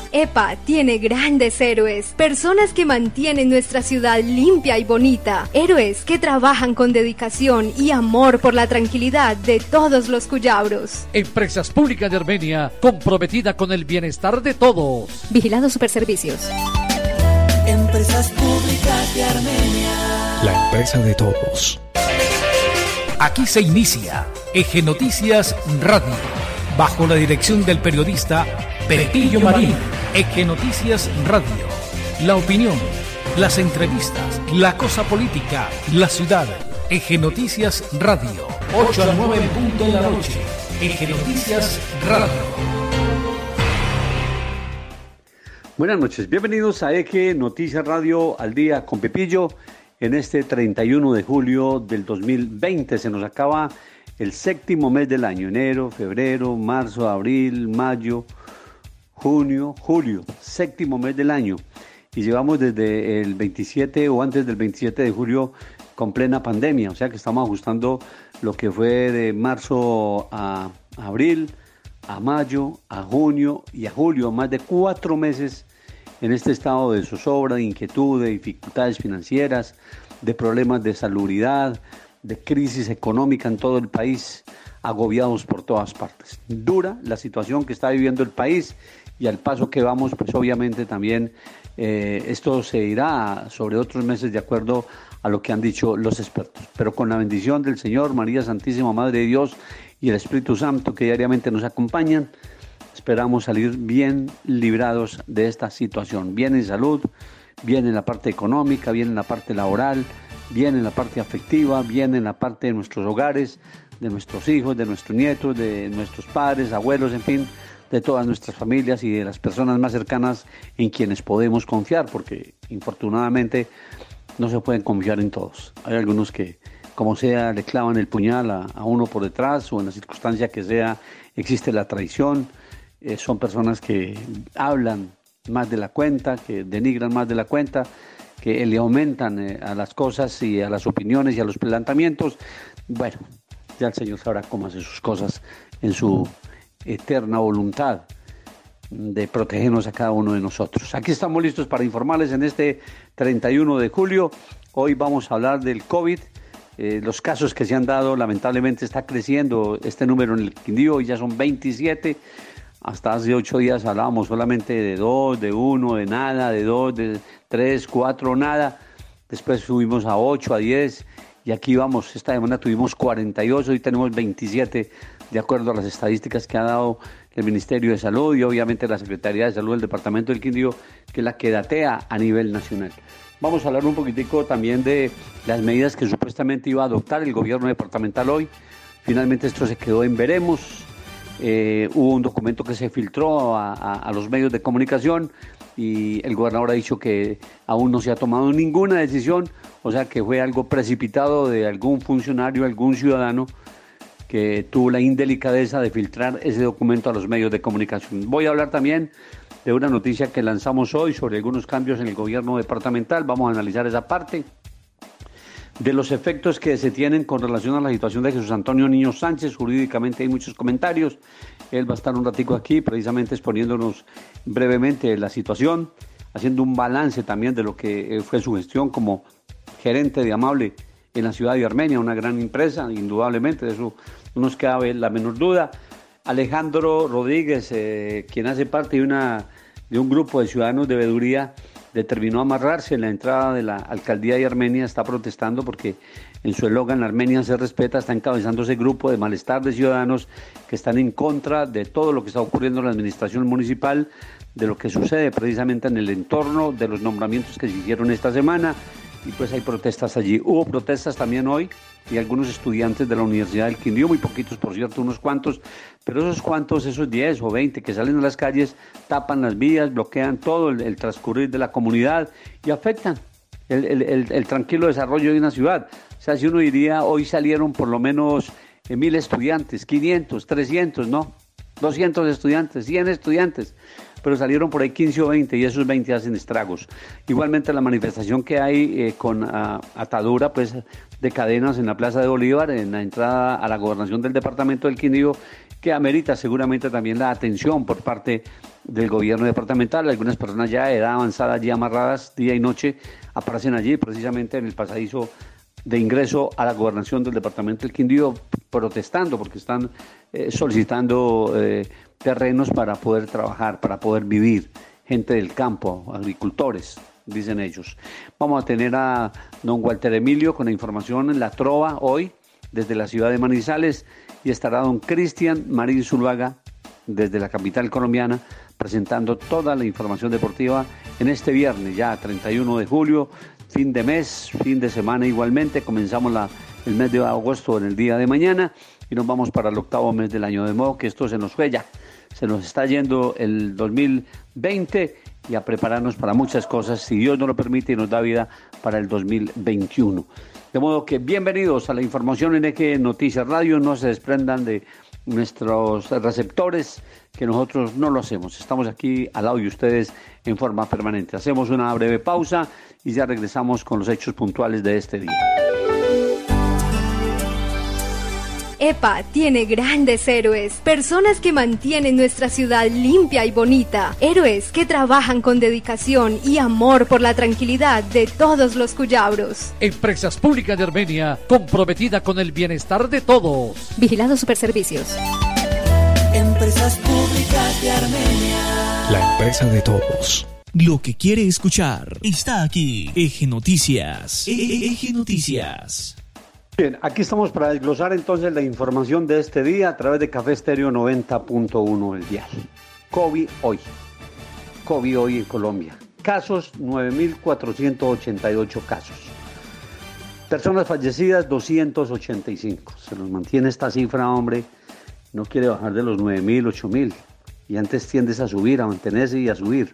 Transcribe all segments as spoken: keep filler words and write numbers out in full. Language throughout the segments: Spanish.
EPA tiene grandes héroes, personas que mantienen nuestra ciudad limpia y bonita, héroes que trabajan con dedicación y amor por la tranquilidad de todos los cuyabros. Empresas Públicas de Armenia, comprometida con el bienestar de todos. Vigilado Superservicios. Empresas Públicas de Armenia. La empresa de todos. Aquí se inicia Eje Noticias Radio, bajo la dirección del periodista Pepillo Marín. Eje Noticias Radio, la opinión, las entrevistas, la cosa política, la ciudad. Eje Noticias Radio, ocho a nueve en punto de la noche. Eje Noticias Radio. Buenas noches, bienvenidos a Eje Noticias Radio al día con Pepillo. En este treinta y uno de julio del dos mil veinte se nos acaba el séptimo mes del año, enero, febrero, marzo, abril, mayo, junio, julio, séptimo mes del año. Y llevamos desde el veintisiete o antes del veintisiete de julio con plena pandemia, o sea que estamos ajustando lo que fue de marzo a abril, a mayo, a junio y a julio, más de cuatro meses en este estado de zozobra, de inquietud, de dificultades financieras, de problemas de salubridad, de crisis económica en todo el país, agobiados por todas partes. Dura la situación que está viviendo el país y al paso que vamos, pues obviamente también eh, esto se irá sobre otros meses de acuerdo a lo que han dicho los expertos. Pero con la bendición del Señor, María Santísima Madre de Dios y el Espíritu Santo que diariamente nos acompañan, esperamos salir bien librados de esta situación, bien en salud, bien en la parte económica, bien en la parte laboral, bien en la parte afectiva, bien en la parte de nuestros hogares, de nuestros hijos, de nuestros nietos, de nuestros padres, abuelos, en fin, de todas nuestras familias y de las personas más cercanas en quienes podemos confiar, porque infortunadamente no se pueden confiar en todos. Hay algunos que, como sea, le clavan el puñal a, a uno por detrás o en la circunstancia que sea, existe la traición. Eh, son personas que hablan más de la cuenta, que denigran más de la cuenta, que le aumentan eh, a las cosas y a las opiniones y a los planteamientos. Bueno, ya el Señor sabrá cómo hace sus cosas en su eterna voluntad de protegernos a cada uno de nosotros. Aquí estamos listos para informarles en este treinta y uno de julio. Hoy vamos a hablar del COVID. Eh, los casos que se han dado, lamentablemente está creciendo este número en el Quindío, ya son veintisiete. Hasta hace ocho días hablábamos solamente de dos, de uno, de nada, de dos, de tres, cuatro, nada. Después subimos a ocho, a diez y aquí vamos, esta semana tuvimos cuarenta y ocho, hoy tenemos veintisiete de acuerdo a las estadísticas que ha dado el Ministerio de Salud y obviamente la Secretaría de Salud del Departamento del Quindío, que es la que datea a nivel nacional. Vamos a hablar un poquitico también de las medidas que supuestamente iba a adoptar el gobierno departamental hoy. Finalmente esto se quedó en veremos. Eh, hubo un documento que se filtró a, a, a los medios de comunicación y el gobernador ha dicho que aún no se ha tomado ninguna decisión, o sea que fue algo precipitado de algún funcionario, algún ciudadano que tuvo la indelicadeza de filtrar ese documento a los medios de comunicación. Voy a hablar también de una noticia que lanzamos hoy sobre algunos cambios en el gobierno departamental, vamos a analizar esa parte. De los efectos que se tienen con relación a la situación de Jesús Antonio Niño Sánchez, jurídicamente hay muchos comentarios. Él va a estar un ratico aquí, precisamente exponiéndonos brevemente la situación, haciendo un balance también de lo que fue su gestión como gerente de Amable en la ciudad de Armenia, una gran empresa, indudablemente, de eso no nos cabe la menor duda. Alejandro Rodríguez, eh, quien hace parte de, una, de un grupo de ciudadanos de veeduría, determinó amarrarse en la entrada de la alcaldía de Armenia, está protestando porque en su eslogan Armenia se respeta, está encabezando ese grupo de malestar de ciudadanos que están en contra de todo lo que está ocurriendo en la administración municipal, de lo que sucede precisamente en el entorno de los nombramientos que se hicieron esta semana y pues hay protestas allí. Hubo protestas también hoy y algunos estudiantes de la Universidad del Quindío, muy poquitos por cierto, unos cuantos, pero esos cuantos, esos diez o veinte que salen a las calles, tapan las vías, bloquean todo el, el transcurrir de la comunidad y afectan el, el, el, el tranquilo desarrollo de una ciudad. O sea, si uno diría, hoy salieron por lo menos eh, mil estudiantes, quinientos, trescientos, ¿no? doscientos estudiantes, cien estudiantes, pero salieron por ahí quince o veinte y esos veinte hacen estragos. Igualmente la manifestación que hay eh, con uh, atadura pues de cadenas en la Plaza de Bolívar, en la entrada a la gobernación del departamento del Quindío, que amerita seguramente también la atención por parte del gobierno departamental. Algunas personas ya de edad avanzada, allí amarradas día y noche, aparecen allí precisamente en el pasadizo de ingreso a la gobernación del departamento del Quindío, protestando porque están eh, solicitando eh, terrenos para poder trabajar, para poder vivir. Gente del campo, agricultores, dicen ellos. Vamos a tener a don Walter Emilio con la información en La Trova hoy, desde la ciudad de Manizales, y estará don Cristian Marín Zuluaga, desde la capital colombiana, presentando toda la información deportiva en este viernes, ya treinta y uno de julio, fin de mes, fin de semana igualmente. Comenzamos la, el mes de agosto en el día de mañana y nos vamos para el octavo mes del año, de modo que esto se nos fue ya. Se nos está yendo el dos mil veinte y a prepararnos para muchas cosas, si Dios nos lo permite y nos da vida, para el dos mil veintiuno. De modo que bienvenidos a la información en Eje Noticias Radio. No se desprendan de nuestros receptores, que nosotros no lo hacemos. Estamos aquí al lado de ustedes en forma permanente. Hacemos una breve pausa y ya regresamos con los hechos puntuales de este día. E P A tiene grandes héroes, personas que mantienen nuestra ciudad limpia y bonita, héroes que trabajan con dedicación y amor por la tranquilidad de todos los cuyabros. Empresas Públicas de Armenia, comprometida con el bienestar de todos. Vigilado Superservicios. Empresas Públicas de Armenia. La empresa de todos. Lo que quiere escuchar está aquí. Eje Noticias. Eje Noticias. Bien, aquí estamos para desglosar entonces la información de este día a través de Café Estéreo noventa punto uno, el dial. COVID hoy. COVID hoy en Colombia. Casos, nueve mil cuatrocientos ochenta y ocho casos. Personas fallecidas, doscientos ochenta y cinco. Se nos mantiene esta cifra, hombre. No quiere bajar de los nueve mil, ocho mil. Y antes tiendes a subir, a mantenerse y a subir.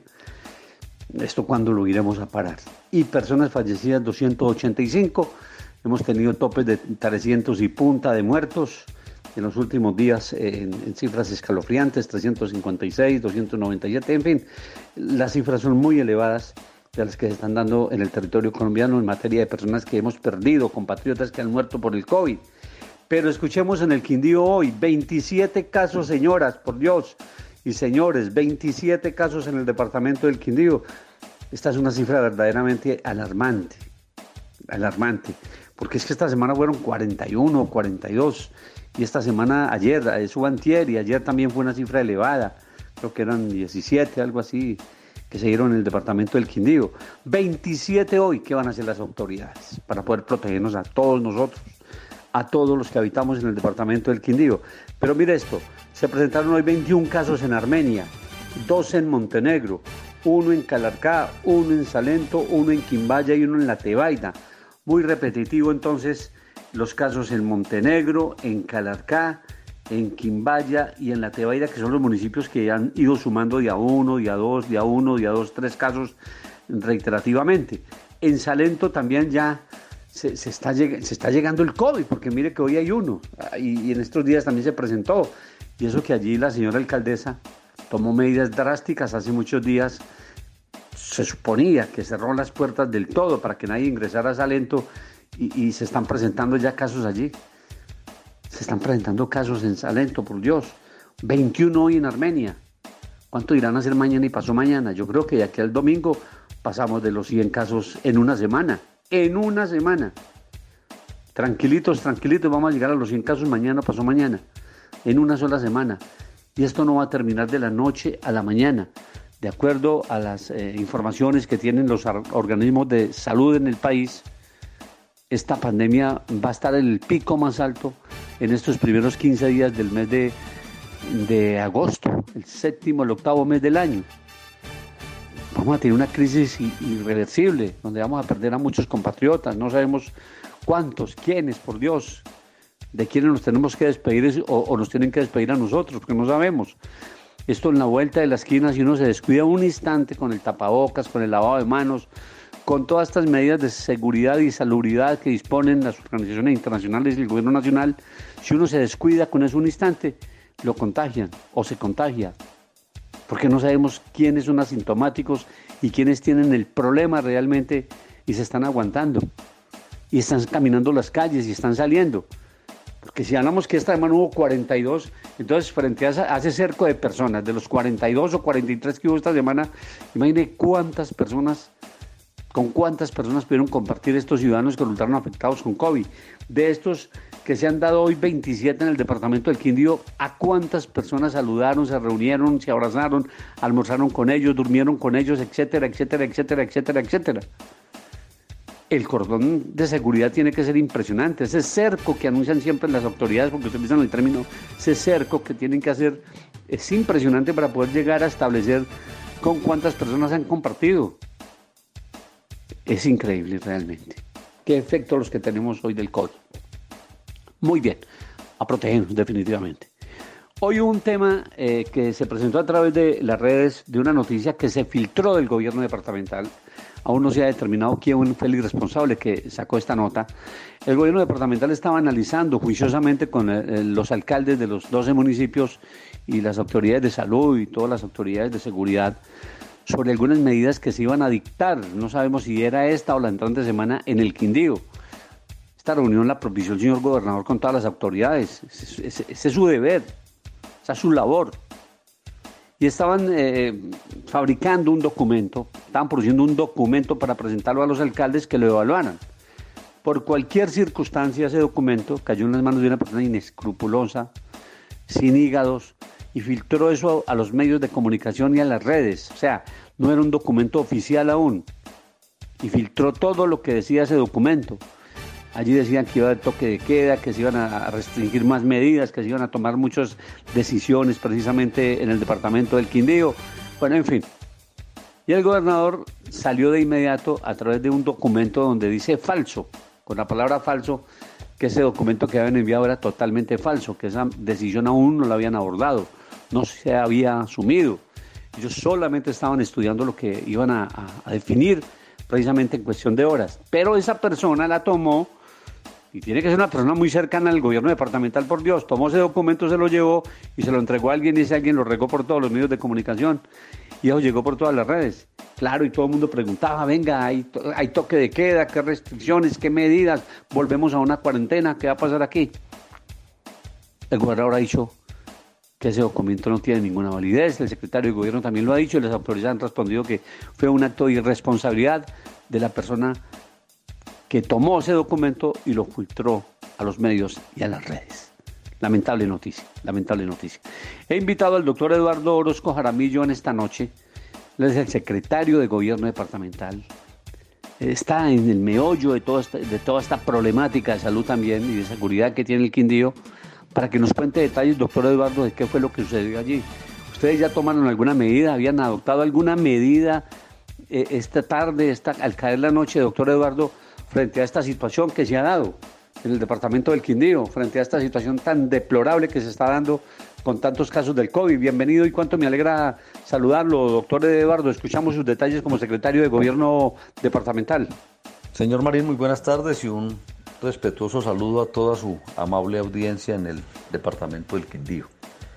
¿Esto cuándo lo iremos a parar? Y personas fallecidas, doscientos ochenta y cinco. Hemos tenido topes de trescientos y punta de muertos en los últimos días, en, en cifras escalofriantes, trescientos cincuenta y seis, doscientos noventa y siete, en fin, las cifras son muy elevadas de las que se están dando en el territorio colombiano en materia de personas que hemos perdido, compatriotas que han muerto por el COVID. Pero escuchemos en el Quindío hoy, veintisiete casos, señoras, por Dios, y señores, veintisiete casos en el departamento del Quindío. Esta es una cifra verdaderamente alarmante, alarmante. Porque es que esta semana fueron cuarenta y uno, cuarenta y dos, y esta semana, ayer, eso antier, y ayer también fue una cifra elevada, creo que eran diecisiete, algo así, que se dieron en el departamento del Quindío. veintisiete hoy, ¿qué van a hacer las autoridades para poder protegernos a todos nosotros, a todos los que habitamos en el departamento del Quindío? Pero mire esto, se presentaron hoy veintiún casos en Armenia, dos en Montenegro, uno en Calarcá, uno en Salento, uno en Quimbaya y uno en La Tebaida. Muy repetitivo entonces los casos en Montenegro, en Calarcá, en Quimbaya y en La Tebaida, que son los municipios que han ido sumando día uno, día dos, día uno, día dos, tres casos reiterativamente. En Salento también ya se, se, está, se está llegando el COVID, porque mire que hoy hay uno, y, y en estos días también se presentó, y eso que allí la señora alcaldesa tomó medidas drásticas hace muchos días. Se suponía que cerró las puertas del todo para que nadie ingresara a Salento y, y se están presentando ya casos allí. Se están presentando casos en Salento, por Dios. veintiuno hoy en Armenia. ¿Cuánto irán a hacer mañana y pasó mañana? Yo creo que de aquí al domingo pasamos de los cien casos en una semana. En una semana. Tranquilitos, tranquilitos, vamos a llegar a los cien casos mañana, pasó mañana. En una sola semana. Y esto no va a terminar de la noche a la mañana. De acuerdo a las eh, informaciones que tienen los organismos de salud en el país, esta pandemia va a estar en el pico más alto en estos primeros quince días del mes de, de agosto, el séptimo, el octavo mes del año. Vamos a tener una crisis irreversible, donde vamos a perder a muchos compatriotas, no sabemos cuántos, quiénes, por Dios, de quiénes nos tenemos que despedir o, o nos tienen que despedir a nosotros, porque no sabemos. Esto en la vuelta de la esquina, si uno se descuida un instante con el tapabocas, con el lavado de manos, con todas estas medidas de seguridad y salubridad que disponen las organizaciones internacionales y el gobierno nacional, si uno se descuida con eso un instante, lo contagian o se contagia. Porque no sabemos quiénes son asintomáticos y quiénes tienen el problema realmente y se están aguantando. Y están caminando las calles y están saliendo. Porque si hablamos que esta semana hubo cuarenta y dos, entonces frente a, esa, a ese cerco de personas, de los cuarenta y dos o cuarenta y tres que hubo esta semana, imagine cuántas personas, con cuántas personas pudieron compartir estos ciudadanos que resultaron afectados con COVID. De estos que se han dado hoy veintisiete en el departamento del Quindío, ¿a cuántas personas saludaron, se reunieron, se abrazaron, almorzaron con ellos, durmieron con ellos, etcétera, etcétera, etcétera, etcétera, etcétera? El cordón de seguridad tiene que ser impresionante. Ese cerco que anuncian siempre las autoridades, porque utilizan el término, ese cerco que tienen que hacer es impresionante para poder llegar a establecer con cuántas personas han compartido. Es increíble realmente. ¿Qué efectos los que tenemos hoy del COVID? Muy bien, a protegernos definitivamente. Hoy hubo un tema eh, que se presentó a través de las redes de una noticia que se filtró del gobierno departamental. Aún no se ha determinado quién fue el irresponsable que sacó esta nota. El gobierno departamental estaba analizando juiciosamente con eh, los alcaldes de los doce municipios y las autoridades de salud y todas las autoridades de seguridad sobre algunas medidas que se iban a dictar. No sabemos si era esta o la entrante semana en el Quindío. Esta reunión la propició el señor gobernador con todas las autoridades. Ese, ese, ese es su deber, esa es su labor. Y estaban eh, fabricando un documento, estaban produciendo un documento para presentarlo a los alcaldes que lo evaluaran. Por cualquier circunstancia ese documento cayó en las manos de una persona inescrupulosa, sin hígados, y filtró eso a, a los medios de comunicación y a las redes. O sea, no era un documento oficial aún. Y filtró todo lo que decía ese documento. Allí decían que iba a haber toque de queda, que se iban a restringir más medidas, que se iban a tomar muchas decisiones precisamente en el departamento del Quindío. Bueno, en fin. Y el gobernador salió de inmediato a través de un documento donde dice falso, con la palabra falso, que ese documento que habían enviado era totalmente falso, que esa decisión aún no la habían abordado, no se había asumido. Ellos solamente estaban estudiando lo que iban a, a, a definir precisamente en cuestión de horas. Pero esa persona la tomó, y tiene que ser una persona muy cercana al gobierno departamental, por Dios, tomó ese documento, se lo llevó y se lo entregó a alguien, y ese alguien lo regó por todos los medios de comunicación y eso llegó por todas las redes. Claro, y todo el mundo preguntaba, venga, hay, hay toque de queda, qué restricciones, qué medidas, volvemos a una cuarentena, ¿qué va a pasar aquí? El gobernador ha dicho que ese documento no tiene ninguna validez, el secretario de gobierno también lo ha dicho, y las autoridades han respondido que fue un acto de irresponsabilidad de la persona que tomó ese documento y lo filtró a los medios y a las redes. Lamentable noticia, lamentable noticia. He invitado al doctor Eduardo Orozco Jaramillo en esta noche. Él es el secretario de gobierno departamental. Está en el meollo de toda esta, de toda esta problemática de salud también y de seguridad que tiene el Quindío, para que nos cuente detalles, doctor Eduardo, de qué fue lo que sucedió allí. ¿Ustedes ya tomaron alguna medida? ¿Habían adoptado alguna medida eh, esta tarde, esta, al caer la noche, doctor Eduardo, frente a esta situación que se ha dado en el departamento del Quindío, frente a esta situación tan deplorable que se está dando con tantos casos del COVID? Bienvenido, y cuánto me alegra saludarlo, doctor Eduardo. Escuchamos sus detalles como secretario de gobierno departamental. Señor Marín, muy buenas tardes y un respetuoso saludo a toda su amable audiencia en el departamento del Quindío.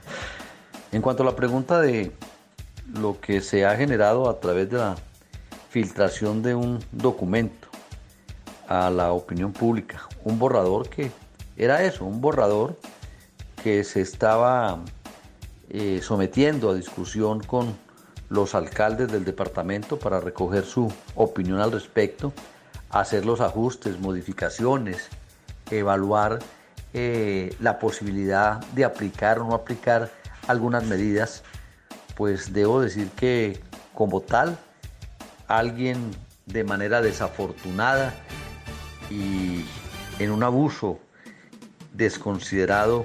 En cuanto a la pregunta de lo que se ha generado a través de la filtración de un documento a la opinión pública, un borrador que era eso, un borrador que se estaba eh, sometiendo a discusión con los alcaldes del departamento para recoger su opinión al respecto, hacer los ajustes, modificaciones, evaluar eh, la posibilidad de aplicar o no aplicar algunas medidas. Pues debo decir que como tal, alguien de manera desafortunada y en un abuso desconsiderado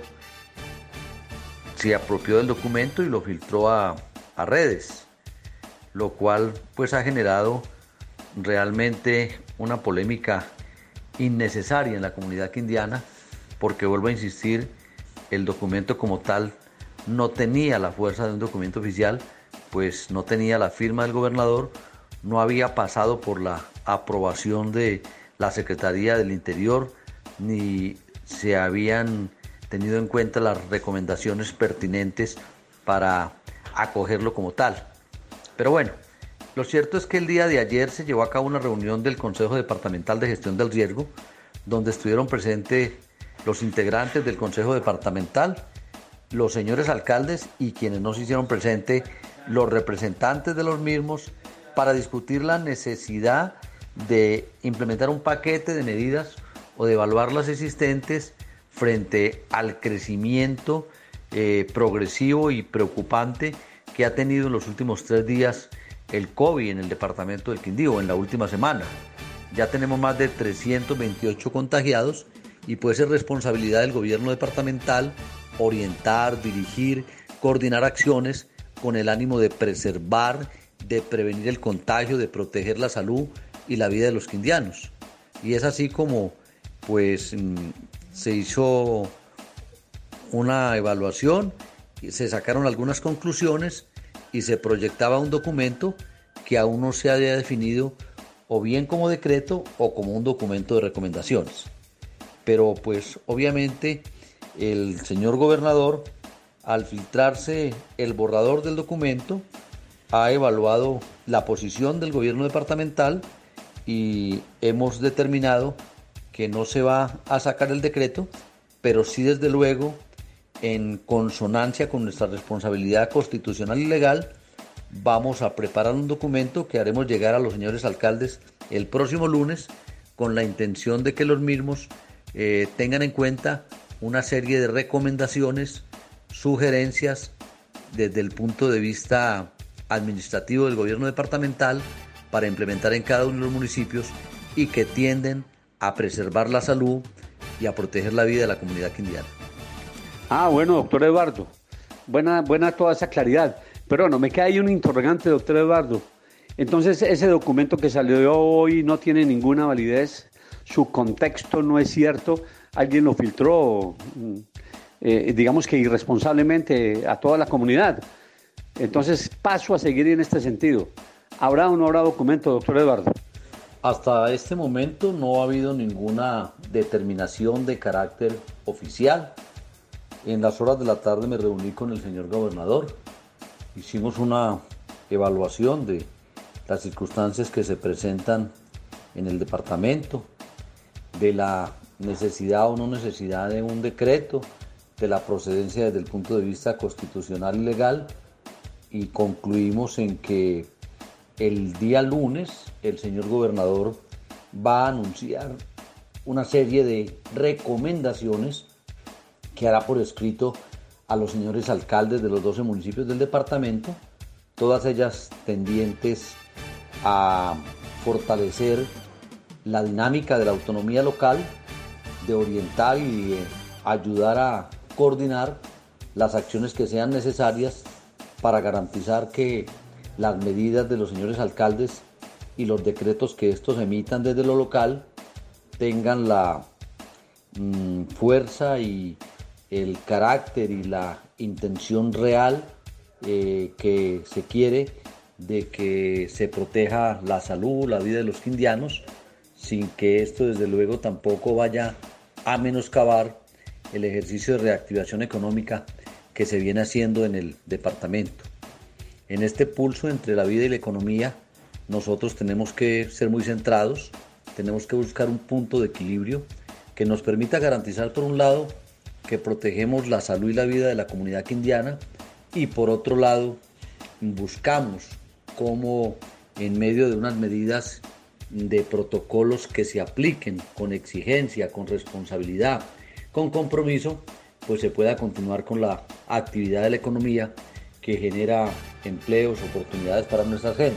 se apropió del documento y lo filtró a, a redes, lo cual pues ha generado realmente una polémica innecesaria en la comunidad quindiana, porque vuelvo a insistir, el documento como tal no tenía la fuerza de un documento oficial, pues no tenía la firma del gobernador, no había pasado por la aprobación de la Secretaría del Interior, ni se habían tenido en cuenta las recomendaciones pertinentes para acogerlo como tal. Pero bueno, lo cierto es que el día de ayer se llevó a cabo una reunión del Consejo Departamental de Gestión del Riesgo, donde estuvieron presentes los integrantes del Consejo Departamental, los señores alcaldes y quienes no se hicieron presente, los representantes de los mismos, para discutir la necesidad de implementar un paquete de medidas o de evaluar las existentes frente al crecimiento eh, progresivo y preocupante que ha tenido en los últimos tres días el COVID en el departamento del Quindío, en la última semana. Ya tenemos más de trescientos veintiocho contagiados y puede ser responsabilidad del gobierno departamental orientar, dirigir, coordinar acciones con el ánimo de preservar, de prevenir el contagio, de proteger la salud y la vida de los quindianos. Y es así como pues se hizo una evaluación, se sacaron algunas conclusiones y se proyectaba un documento que aún no se había definido o bien como decreto o como un documento de recomendaciones. Pero pues obviamente el señor gobernador, al filtrarse el borrador del documento, ha evaluado la posición del gobierno departamental y hemos determinado que no se va a sacar el decreto, pero sí desde luego en consonancia con nuestra responsabilidad constitucional y legal, vamos a preparar un documento que haremos llegar a los señores alcaldes el próximo lunes con la intención de que los mismos eh, tengan en cuenta una serie de recomendaciones, sugerencias desde el punto de vista administrativo del gobierno departamental para implementar en cada uno de los municipios y que tienden a preservar la salud y a proteger la vida de la comunidad quindiana. Ah, bueno, doctor Eduardo, buena, buena toda esa claridad. Pero bueno, me queda ahí un interrogante, doctor Eduardo. Entonces, ese documento que salió hoy no tiene ninguna validez, su contexto no es cierto, alguien lo filtró, eh, digamos que irresponsablemente a toda la comunidad. Entonces, paso a seguir en este sentido. ¿Habrá o no habrá documento, doctor Eduardo? Hasta este momento no ha habido ninguna determinación de carácter oficial. En las horas de la tarde me reuní con el señor gobernador. Hicimos una evaluación de las circunstancias que se presentan en el departamento, de la necesidad o no necesidad de un decreto, de la procedencia desde el punto de vista constitucional y legal, y concluimos en que el día lunes el señor gobernador va a anunciar una serie de recomendaciones que hará por escrito a los señores alcaldes de los doce municipios del departamento, todas ellas tendientes a fortalecer la dinámica de la autonomía local, de orientar y de ayudar a coordinar las acciones que sean necesarias para garantizar que las medidas de los señores alcaldes y los decretos que estos emitan desde lo local tengan la mmm, fuerza y el carácter y la intención real eh, que se quiere de que se proteja la salud, la vida de los quindianos, sin que esto desde luego tampoco vaya a menoscabar el ejercicio de reactivación económica que se viene haciendo en el departamento. En este pulso entre la vida y la economía, nosotros tenemos que ser muy centrados, tenemos que buscar un punto de equilibrio que nos permita garantizar, por un lado, que protegemos la salud y la vida de la comunidad quindiana, y por otro lado, buscamos cómo en medio de unas medidas de protocolos que se apliquen con exigencia, con responsabilidad, con compromiso, pues se pueda continuar con la actividad de la economía que genera empleos, oportunidades para nuestras gentes.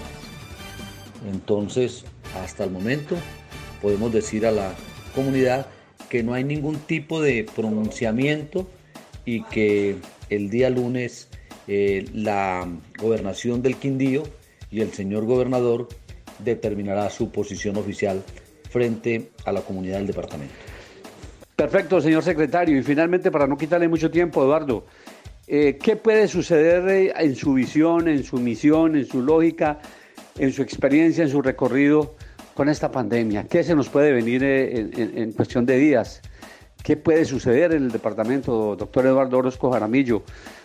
Entonces, hasta el momento, podemos decir a la comunidad que no hay ningún tipo de pronunciamiento y que el día lunes eh, la gobernación del Quindío y el señor gobernador determinará su posición oficial frente a la comunidad del departamento. Perfecto, señor secretario. Y finalmente, para no quitarle mucho tiempo, Eduardo, eh, ¿qué puede suceder en su visión, en su misión, en su lógica, en su experiencia, en su recorrido con esta pandemia? ¿Qué se nos puede venir en, en, en cuestión de días? ¿Qué puede suceder en el departamento, doctor Eduardo Orozco Jaramillo?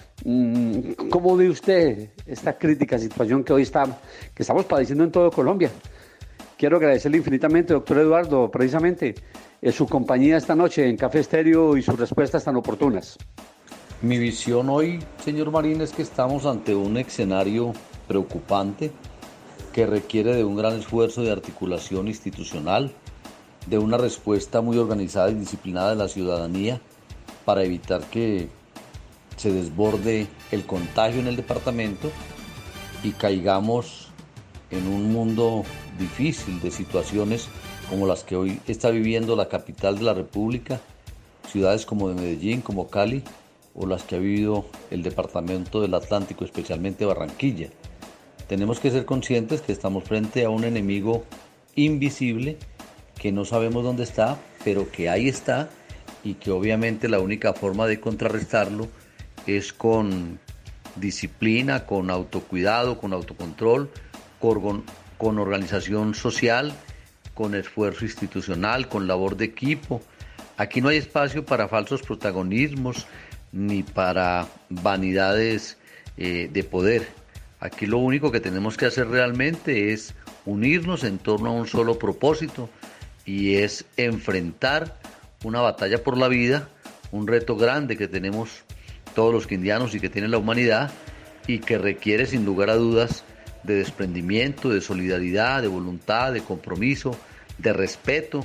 ¿Cómo ve usted esta crítica situación que hoy está, que estamos padeciendo en todo Colombia? quiero agradecerle infinitamente, doctor Eduardo, precisamente eh, su compañía esta noche en Café Estéreo y sus respuestas tan oportunas. Mi visión hoy, señor Marín, es que estamos ante un escenario preocupante que requiere de un gran esfuerzo de articulación institucional, de una respuesta muy organizada y disciplinada de la ciudadanía para evitar que se desborde el contagio en el departamento y caigamos en un mundo difícil de situaciones como las que hoy está viviendo la capital de la República, ciudades como de Medellín, como Cali, o las que ha vivido el departamento del Atlántico, especialmente Barranquilla. Tenemos que ser conscientes que estamos frente a un enemigo invisible, que no sabemos dónde está, pero que ahí está, y que obviamente la única forma de contrarrestarlo es con disciplina, con autocuidado, con autocontrol, con, con organización social, con esfuerzo institucional, con labor de equipo. Aquí no hay espacio para falsos protagonismos ni para vanidades eh, de poder. Aquí lo único que tenemos que hacer realmente es unirnos en torno a un solo propósito, y es enfrentar una batalla por la vida, un reto grande que tenemos todos los quindianos y que tiene la humanidad, y que requiere sin lugar a dudas de desprendimiento, de solidaridad, de voluntad, de compromiso, de respeto,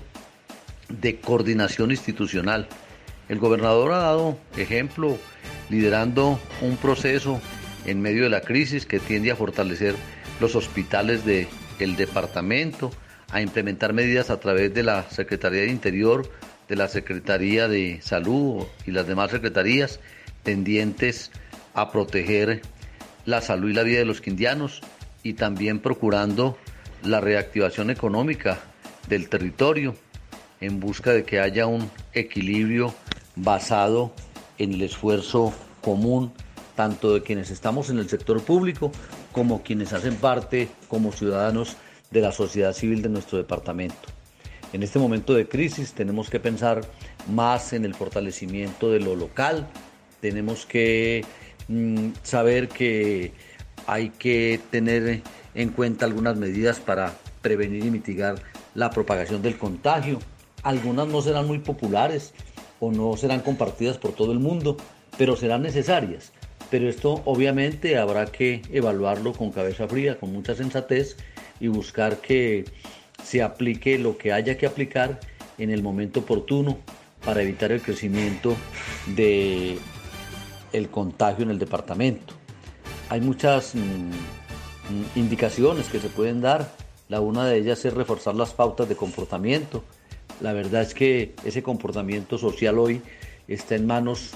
de coordinación institucional. El gobernador ha dado ejemplo liderando un proceso en medio de la crisis que tiende a fortalecer los hospitales del departamento, a implementar medidas a través de la Secretaría de Interior, de la Secretaría de Salud y las demás secretarías tendientes a proteger la salud y la vida de los quindianos, y también procurando la reactivación económica del territorio en busca de que haya un equilibrio basado en el esfuerzo común, tanto de quienes estamos en el sector público como quienes hacen parte como ciudadanos de la sociedad civil de nuestro departamento. En este momento de crisis tenemos que pensar más en el fortalecimiento de lo local, tenemos que mm, saber que hay que tener en cuenta algunas medidas para prevenir y mitigar la propagación del contagio. Algunas no serán muy populares o no serán compartidas por todo el mundo, pero serán necesarias. Pero esto obviamente habrá que evaluarlo con cabeza fría, con mucha sensatez, y buscar que se aplique lo que haya que aplicar en el momento oportuno para evitar el crecimiento del contagio en el departamento. Hay muchas mm, indicaciones que se pueden dar. La una de ellas es reforzar las pautas de comportamiento. La verdad es que ese comportamiento social hoy está en manos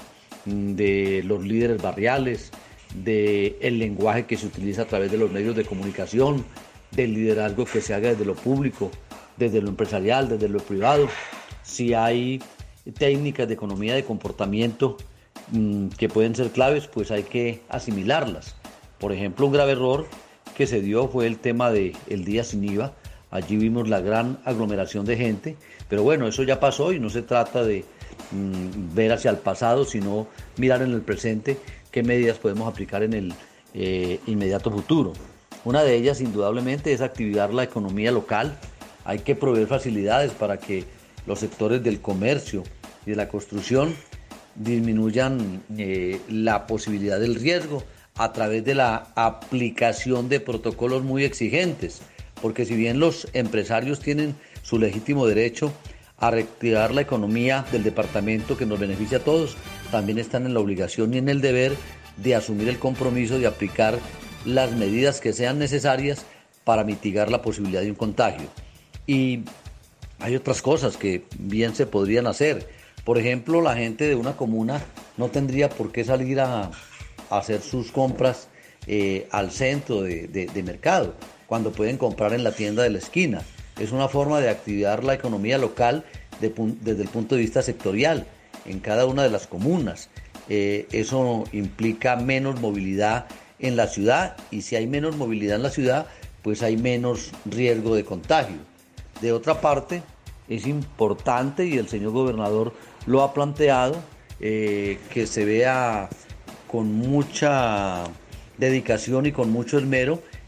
de los líderes barriales, del lenguaje que se utiliza a través de los medios de comunicación, del liderazgo que se haga desde lo público, desde lo empresarial, desde lo privado. Si hay técnicas de economía de comportamiento mmm, que pueden ser claves, pues hay que asimilarlas. Por ejemplo, un grave error que se dio fue el tema del día sin I V A. Allí vimos la gran aglomeración de gente, pero bueno, eso ya pasó y no se trata de mmm, ver hacia el pasado, sino mirar en el presente qué medidas podemos aplicar en el eh, inmediato futuro. Una de ellas, indudablemente, es activar la economía local. Hay que proveer facilidades para que los sectores del comercio y de la construcción disminuyan eh, la posibilidad del riesgo a través de la aplicación de protocolos muy exigentes, porque si bien los empresarios tienen su legítimo derecho a reactivar la economía del departamento que nos beneficia a todos, también están en la obligación y en el deber de asumir el compromiso de aplicar las medidas que sean necesarias para mitigar la posibilidad de un contagio. Y hay otras cosas que bien se podrían hacer. Por ejemplo, la gente de una comuna no tendría por qué salir a, a hacer sus compras eh, al centro de, de, de mercado, cuando pueden comprar en la tienda de la esquina. Es una forma de activar la economía local de, desde el punto de vista sectorial en cada una de las comunas. Eh, eso implica menos movilidad en la ciudad, y si hay menos movilidad en la ciudad, pues hay menos riesgo de contagio. De otra parte, es importante, y el señor gobernador lo ha planteado, eh, que se vea con mucha dedicación y con mucho esmero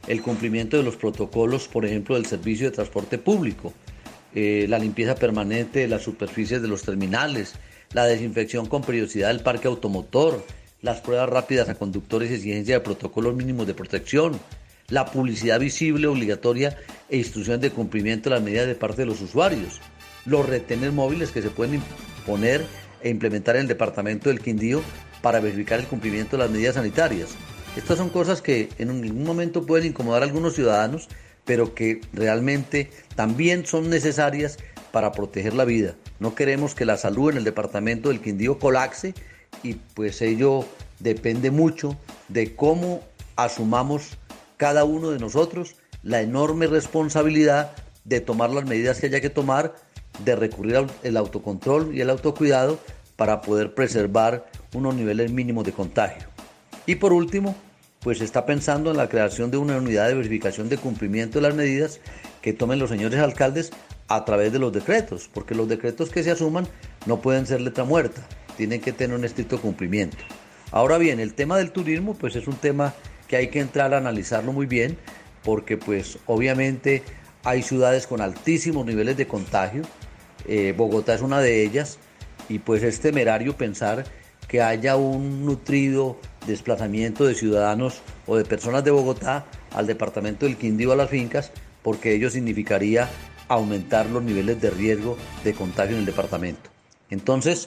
el cumplimiento de los protocolos, por ejemplo, del servicio de transporte público, eh, la limpieza permanente de las superficies de los terminales, la desinfección con periodicidad del parque automotor, las pruebas rápidas a conductores y exigencia de protocolos mínimos de protección, la publicidad visible, obligatoria e instrucciones de cumplimiento de las medidas de parte de los usuarios, los retenes móviles que se pueden imponer e implementar en el departamento del Quindío para verificar el cumplimiento de las medidas sanitarias. Estas son cosas que en algún momento pueden incomodar a algunos ciudadanos, pero que realmente también son necesarias para proteger la vida. No queremos que la salud en el departamento del Quindío colapse y pues ello depende mucho de cómo asumamos cada uno de nosotros la enorme responsabilidad de tomar las medidas que haya que tomar, de recurrir al autocontrol y el autocuidado para poder preservar unos niveles mínimos de contagio. Y por último, pues se está pensando en la creación de una unidad de verificación de cumplimiento de las medidas que tomen los señores alcaldes a través de los decretos, porque los decretos que se asuman no pueden ser letra muerta, tienen que tener un estricto cumplimiento. Ahora bien, el tema del turismo pues es un tema que hay que entrar a analizarlo muy bien, porque pues obviamente hay ciudades con altísimos niveles de contagio, eh, Bogotá es una de ellas, y pues es temerario pensar que haya un nutrido desplazamiento de ciudadanos o de personas de Bogotá al departamento del Quindío, a las fincas, porque ello significaría aumentar los niveles de riesgo de contagio en el departamento. Entonces,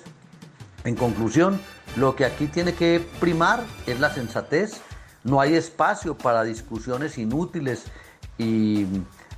en conclusión, lo que aquí tiene que primar es la sensatez. No hay espacio para discusiones inútiles y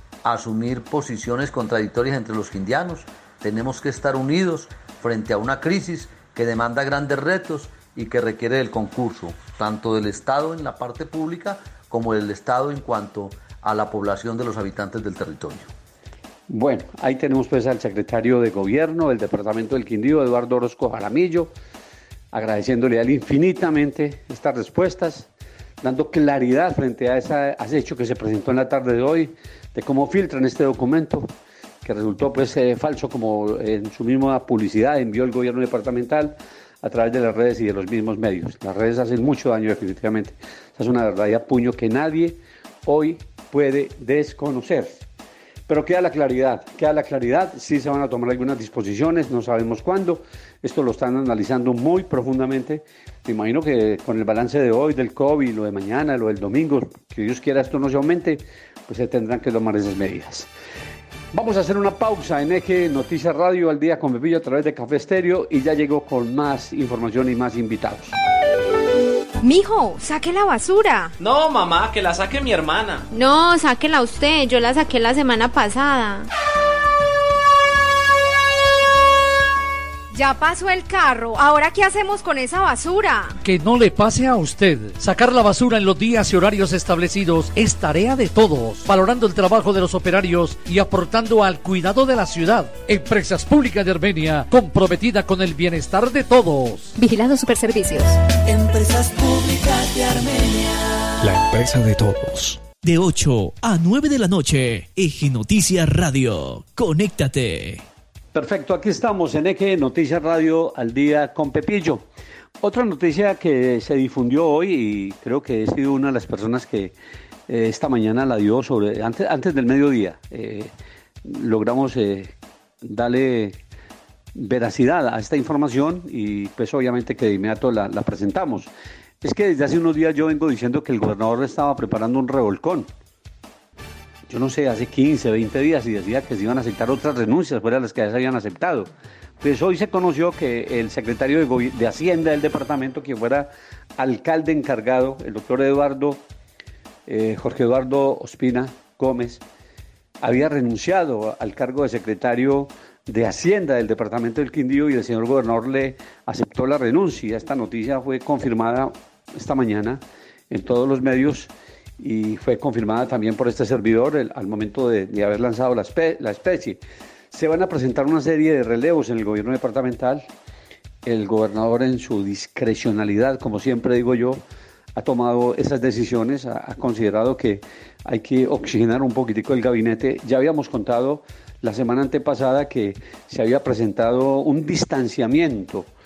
asumir posiciones contradictorias entre los quindianos. Tenemos que estar unidos frente a una crisis que demanda grandes retos y que requiere del concurso, tanto del Estado en la parte pública como del Estado en cuanto a la población de los habitantes del territorio. Bueno, ahí tenemos pues al secretario de Gobierno del Departamento del Quindío, Eduardo Orozco Jaramillo, agradeciéndole a él infinitamente estas respuestas, dando claridad frente a, esa, a ese hecho que se presentó en la tarde de hoy, de cómo filtran este documento, que resultó pues eh, falso, como en su misma publicidad envió el gobierno departamental a través de las redes y de los mismos medios. Las redes hacen mucho daño definitivamente. Esa es una verdad y a puño que nadie hoy puede desconocer. Pero queda la claridad, queda la claridad, sí se van a tomar algunas disposiciones, no sabemos cuándo, esto lo están analizando muy profundamente. Me imagino que con el balance de hoy, del COVID, lo de mañana, lo del domingo, que Dios quiera esto no se aumente, pues se tendrán que tomar esas medidas. Vamos a hacer una pausa en Eje Noticias Radio al día con Pepillo a través de Café Estéreo y ya llego con más información y más invitados. Mijo, saque la basura. No, mamá, que la saque mi hermana. No, sáquela usted, yo la saqué la semana pasada. Ya pasó el carro, ¿ahora qué hacemos con esa basura? Que no le pase a usted. Sacar la basura en los días y horarios establecidos es tarea de todos, valorando el trabajo de los operarios y aportando al cuidado de la ciudad. Empresas Públicas de Armenia, comprometida con el bienestar de todos. Vigilado Superservicios. Empresas Públicas de Armenia. La empresa de todos. De ocho a nueve de la noche, Eje Noticias Radio. Conéctate. Perfecto, aquí estamos en Eje Noticias Radio al día con Pepillo. Otra noticia que se difundió hoy y creo que he sido una de las personas que eh, esta mañana la dio sobre antes, antes del mediodía. Eh, logramos eh, darle veracidad a esta información y pues obviamente que de inmediato la, la presentamos. Es que desde hace unos días yo vengo diciendo que el gobernador estaba preparando un revolcón. Yo no sé, hace quince, veinte días y decía que se iban a aceptar otras renuncias fuera de las que ya se habían aceptado. Pues hoy se conoció que el secretario de, Gobi- de Hacienda del departamento, quien fuera alcalde encargado, el doctor Eduardo, eh, Jorge Eduardo Ospina Gómez, había renunciado al cargo de secretario de Hacienda del departamento del Quindío y el señor gobernador le aceptó la renuncia. Esta noticia fue confirmada esta mañana en todos los medios y fue confirmada también por este servidor el, al momento de, de haber lanzado la, espe- la especie. Se van a presentar una serie de relevos en el gobierno departamental. El gobernador, en su discrecionalidad, como siempre digo yo, ha tomado esas decisiones, ha, ha considerado que hay que oxigenar un poquitico el gabinete. Ya habíamos contado la semana antepasada que se había presentado un distanciamiento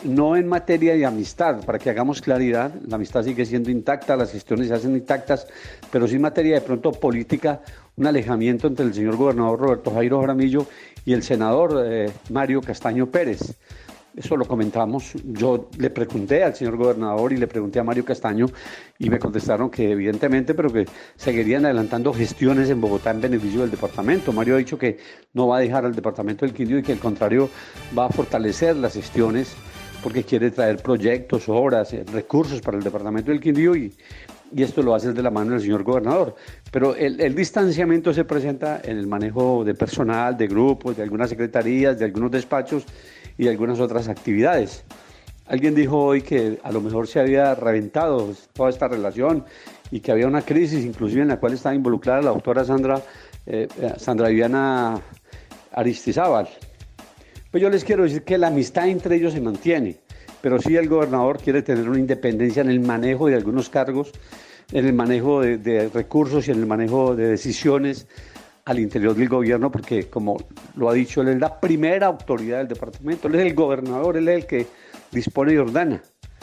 no en materia de amistad, para que hagamos claridad, la amistad sigue siendo intacta, las gestiones se hacen intactas, pero sí en materia de pronto política, un alejamiento entre el señor gobernador Roberto Jairo Jaramillo y el senador eh, Mario Castaño Pérez. Eso lo comentamos, yo le pregunté al señor gobernador y le pregunté a Mario Castaño y me contestaron que evidentemente, pero que seguirían adelantando gestiones en Bogotá en beneficio del departamento. Mario ha dicho que no va a dejar al departamento del Quindío y que al contrario va a fortalecer las gestiones porque quiere traer proyectos, obras, recursos para el departamento del Quindío y, y esto lo va a hacer de la mano del señor gobernador. Pero el, el distanciamiento se presenta en el manejo de personal, de grupos, de algunas secretarías, de algunos despachos y algunas otras actividades. Alguien dijo hoy que a lo mejor se había reventado toda esta relación y que había una crisis inclusive en la cual estaba involucrada la doctora Sandra, eh, Sandra Viviana Aristizábal. Pues yo les quiero decir que la amistad entre ellos se mantiene, pero sí el gobernador quiere tener una independencia en el manejo de algunos cargos, en el manejo de, de recursos y en el manejo de decisiones al interior del gobierno, porque como lo ha dicho, él es la primera autoridad del departamento, él es el gobernador, él es el que dispone y ordena.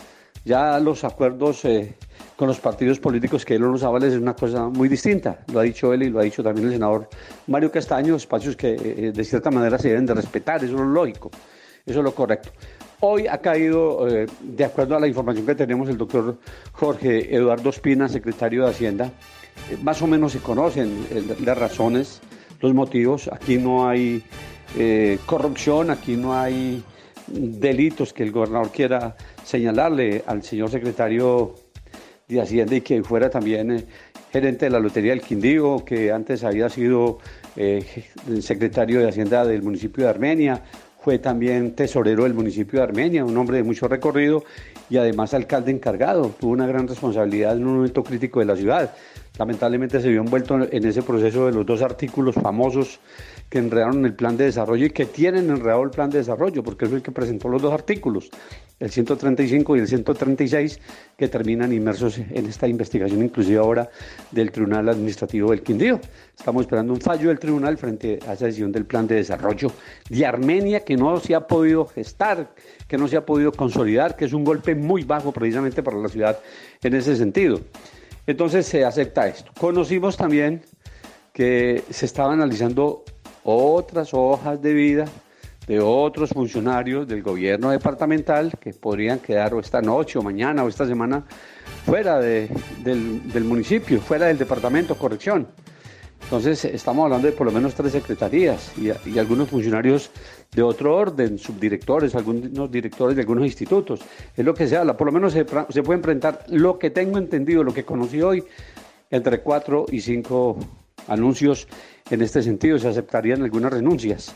Ya los acuerdos eh, con los partidos políticos que él los avales es una cosa muy distinta, lo ha dicho él y lo ha dicho también el senador Mario Castaño, espacios que eh, de cierta manera se deben de respetar, eso es lo lógico, eso es lo correcto. Hoy ha caído, eh, de acuerdo a la información que tenemos, el doctor Jorge Eduardo Ospina, secretario de Hacienda. Eh, más o menos se conocen eh, las razones, los motivos. Aquí no hay eh, corrupción, aquí no hay delitos que el gobernador quiera señalarle al señor secretario de Hacienda y que fuera también eh, gerente de la Lotería del Quindío, que antes había sido eh, secretario de Hacienda del municipio de Armenia. Fue también tesorero del municipio de Armenia, un hombre de mucho recorrido y además alcalde encargado. Tuvo una gran responsabilidad en un momento crítico de la ciudad. Lamentablemente se vio envuelto en ese proceso de los dos artículos famosos que enredaron el plan de desarrollo y que tienen enredado el plan de desarrollo, porque es el que presentó los dos artículos, el ciento treinta y cinco y el ciento treinta y seis, que terminan inmersos en esta investigación, inclusive ahora del Tribunal Administrativo del Quindío. Estamos esperando un fallo del tribunal frente a esa decisión del plan de desarrollo de Armenia, que no se ha podido gestar, que no se ha podido consolidar, que es un golpe muy bajo precisamente para la ciudad en ese sentido. Entonces se acepta esto. Conocimos también que se estaba analizando otras hojas de vida de otros funcionarios del gobierno departamental que podrían quedar o esta noche o mañana o esta semana fuera de, del, del municipio, fuera del departamento, corrección. Entonces estamos hablando de por lo menos tres secretarías y, y algunos funcionarios de otro orden, subdirectores, algunos directores de algunos institutos. Es lo que se habla, por lo menos se, se puede enfrentar, lo que tengo entendido, lo que conocí hoy, entre cuatro y cinco anuncios en este sentido, se aceptarían algunas renuncias.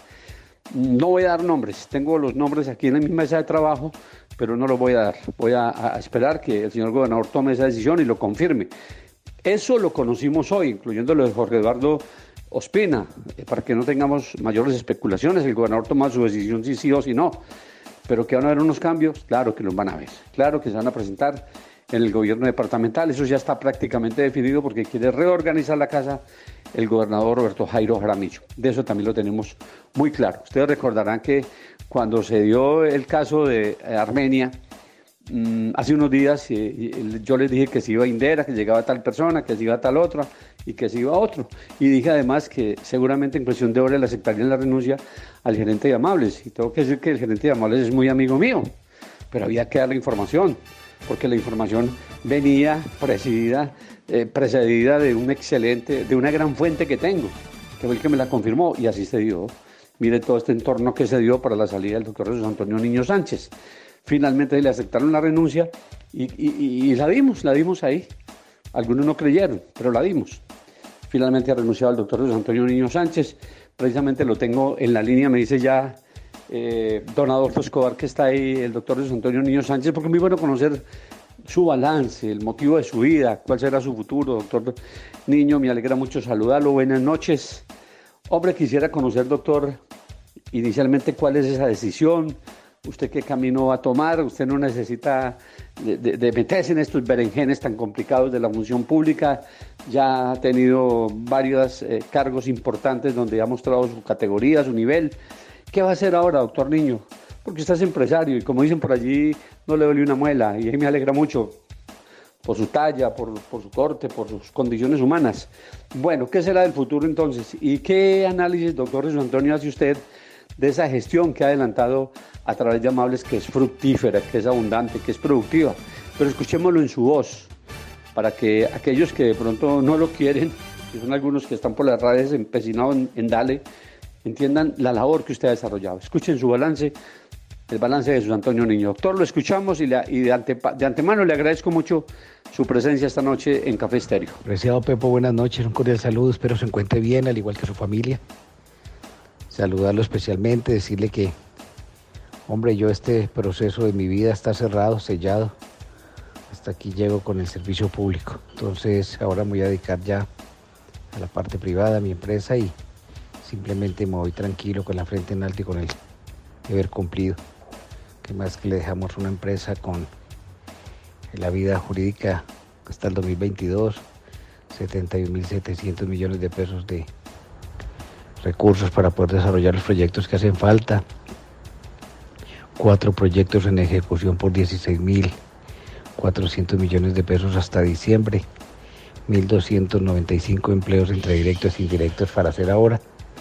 No voy a dar nombres, tengo los nombres aquí en mi mesa de trabajo, pero no los voy a dar. Voy a, a esperar que el señor gobernador tome esa decisión y lo confirme. Eso lo conocimos hoy, incluyendo lo de Jorge Eduardo Ospina, para que no tengamos mayores especulaciones. El gobernador toma su decisión si sí o si no, pero que van a haber unos cambios, claro que los van a ver, claro que se van a presentar en el gobierno departamental. Eso ya está prácticamente definido porque quiere reorganizar la casa el gobernador Roberto Jairo Jaramillo. De eso también lo tenemos muy claro. Ustedes recordarán que cuando se dio el caso de Armenia, mmm, hace unos días eh, yo les dije que se iba a Indera, que llegaba tal persona, que se iba a tal otra y que se iba a otro. Y dije además que seguramente en cuestión de horas le aceptarían la renuncia al gerente de Amables. Y tengo que decir que el gerente de Amables es muy amigo mío, pero había que dar la información, porque la información venía presidida, eh, precedida de un excelente, de una gran fuente que tengo, que fue el que me la confirmó, y así se dio. Mire todo este entorno que se dio para la salida del doctor Jesús Antonio Niño Sánchez. Finalmente le aceptaron la renuncia y, y, y la dimos, la dimos ahí. Algunos no creyeron, pero la dimos. Finalmente ha renunciado el doctor Jesús Antonio Niño Sánchez. Precisamente lo tengo en la línea, me dice ya eh, don Adolfo Escobar, que está ahí, el doctor Jesús Antonio Niño Sánchez, porque es muy bueno conocer su balance, el motivo de su vida, cuál será su futuro. Doctor Niño, me alegra mucho saludarlo, buenas noches. Hombre, quisiera conocer, doctor, inicialmente cuál es esa decisión, usted qué camino va a tomar. Usted no necesita de, de, de meterse en estos berenjenes tan complicados de la función pública, ya ha tenido varios eh, cargos importantes donde ha mostrado su categoría, su nivel. ¿Qué va a hacer ahora, doctor Niño, porque usted es empresario y como dicen por allí, no le duele una muela y a mí me alegra mucho por su talla, por, por su corte, por sus condiciones humanas. Bueno, ¿qué será del futuro entonces? ¿Y qué análisis, doctor Jesús Antonio, hace usted de esa gestión que ha adelantado a través de Amables, que es fructífera, que es abundante, que es productiva? Pero escuchémoslo en su voz, para que aquellos que de pronto no lo quieren, que son algunos que están por las redes empecinados en, en Dale, entiendan la labor que usted ha desarrollado. Escuchen su balance, el balance de Jesús Antonio Niño. Doctor, lo escuchamos y, le, y de, ante, de antemano le agradezco mucho su presencia esta noche en Café Estéreo. Apreciado Pepo, buenas noches, un cordial saludo, espero se encuentre bien, al igual que su familia. Saludarlo especialmente, decirle que, hombre, yo este proceso de mi vida está cerrado, sellado. Hasta aquí llego con el servicio público. Entonces ahora me voy a dedicar ya a la parte privada, a mi empresa, y simplemente me voy tranquilo, con la frente en alto y con el deber cumplido. Que más que le dejamos una empresa con la vida jurídica hasta el dos mil veintidós, setenta y un mil setecientos millones de pesos de recursos para poder desarrollar los proyectos que hacen falta. Cuatro proyectos en ejecución por dieciséis mil cuatrocientos millones de pesos hasta diciembre. mil doscientos noventa y cinco empleos entre directos e indirectos para hacer ahora.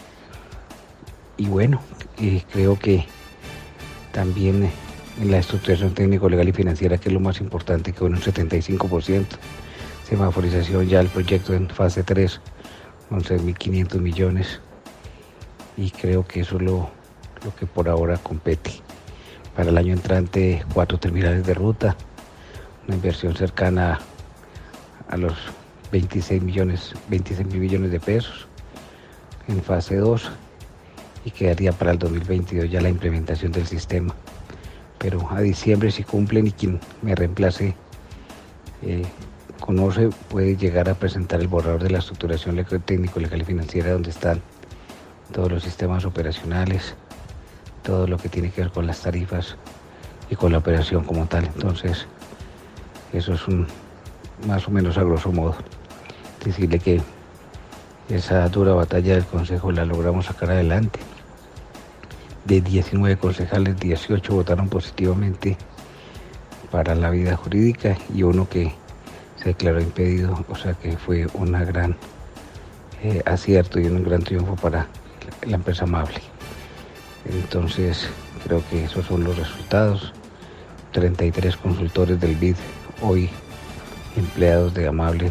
Y bueno, eh, creo que también en la estructuración técnico, legal y financiera, que es lo más importante, que bueno, un setenta y cinco por ciento. Semaforización ya el proyecto en fase tres, once mil quinientos millones. Y creo que eso es lo, lo que por ahora compete. Para el año entrante, cuatro terminales de ruta, una inversión cercana a los veintiséis millones, veintiséis mil millones de pesos en fase dos, y quedaría para el dos mil veintidós ya la implementación del sistema. Pero a diciembre, si cumplen y quien me reemplace eh, conoce, puede llegar a presentar el borrador de la estructuración técnico, legal y financiera, donde están todos los sistemas operacionales, todo lo que tiene que ver con las tarifas y con la operación como tal. Entonces, eso es un más o menos a grosso modo. Decirle que esa dura batalla del Consejo la logramos sacar adelante. De diecinueve concejales, dieciocho votaron positivamente para la vida jurídica y uno que se declaró impedido, o sea que fue una gran eh, acierto y un gran triunfo para la, la empresa Amable. Entonces, creo que esos son los resultados. treinta y tres consultores del B I D, hoy empleados de Amable,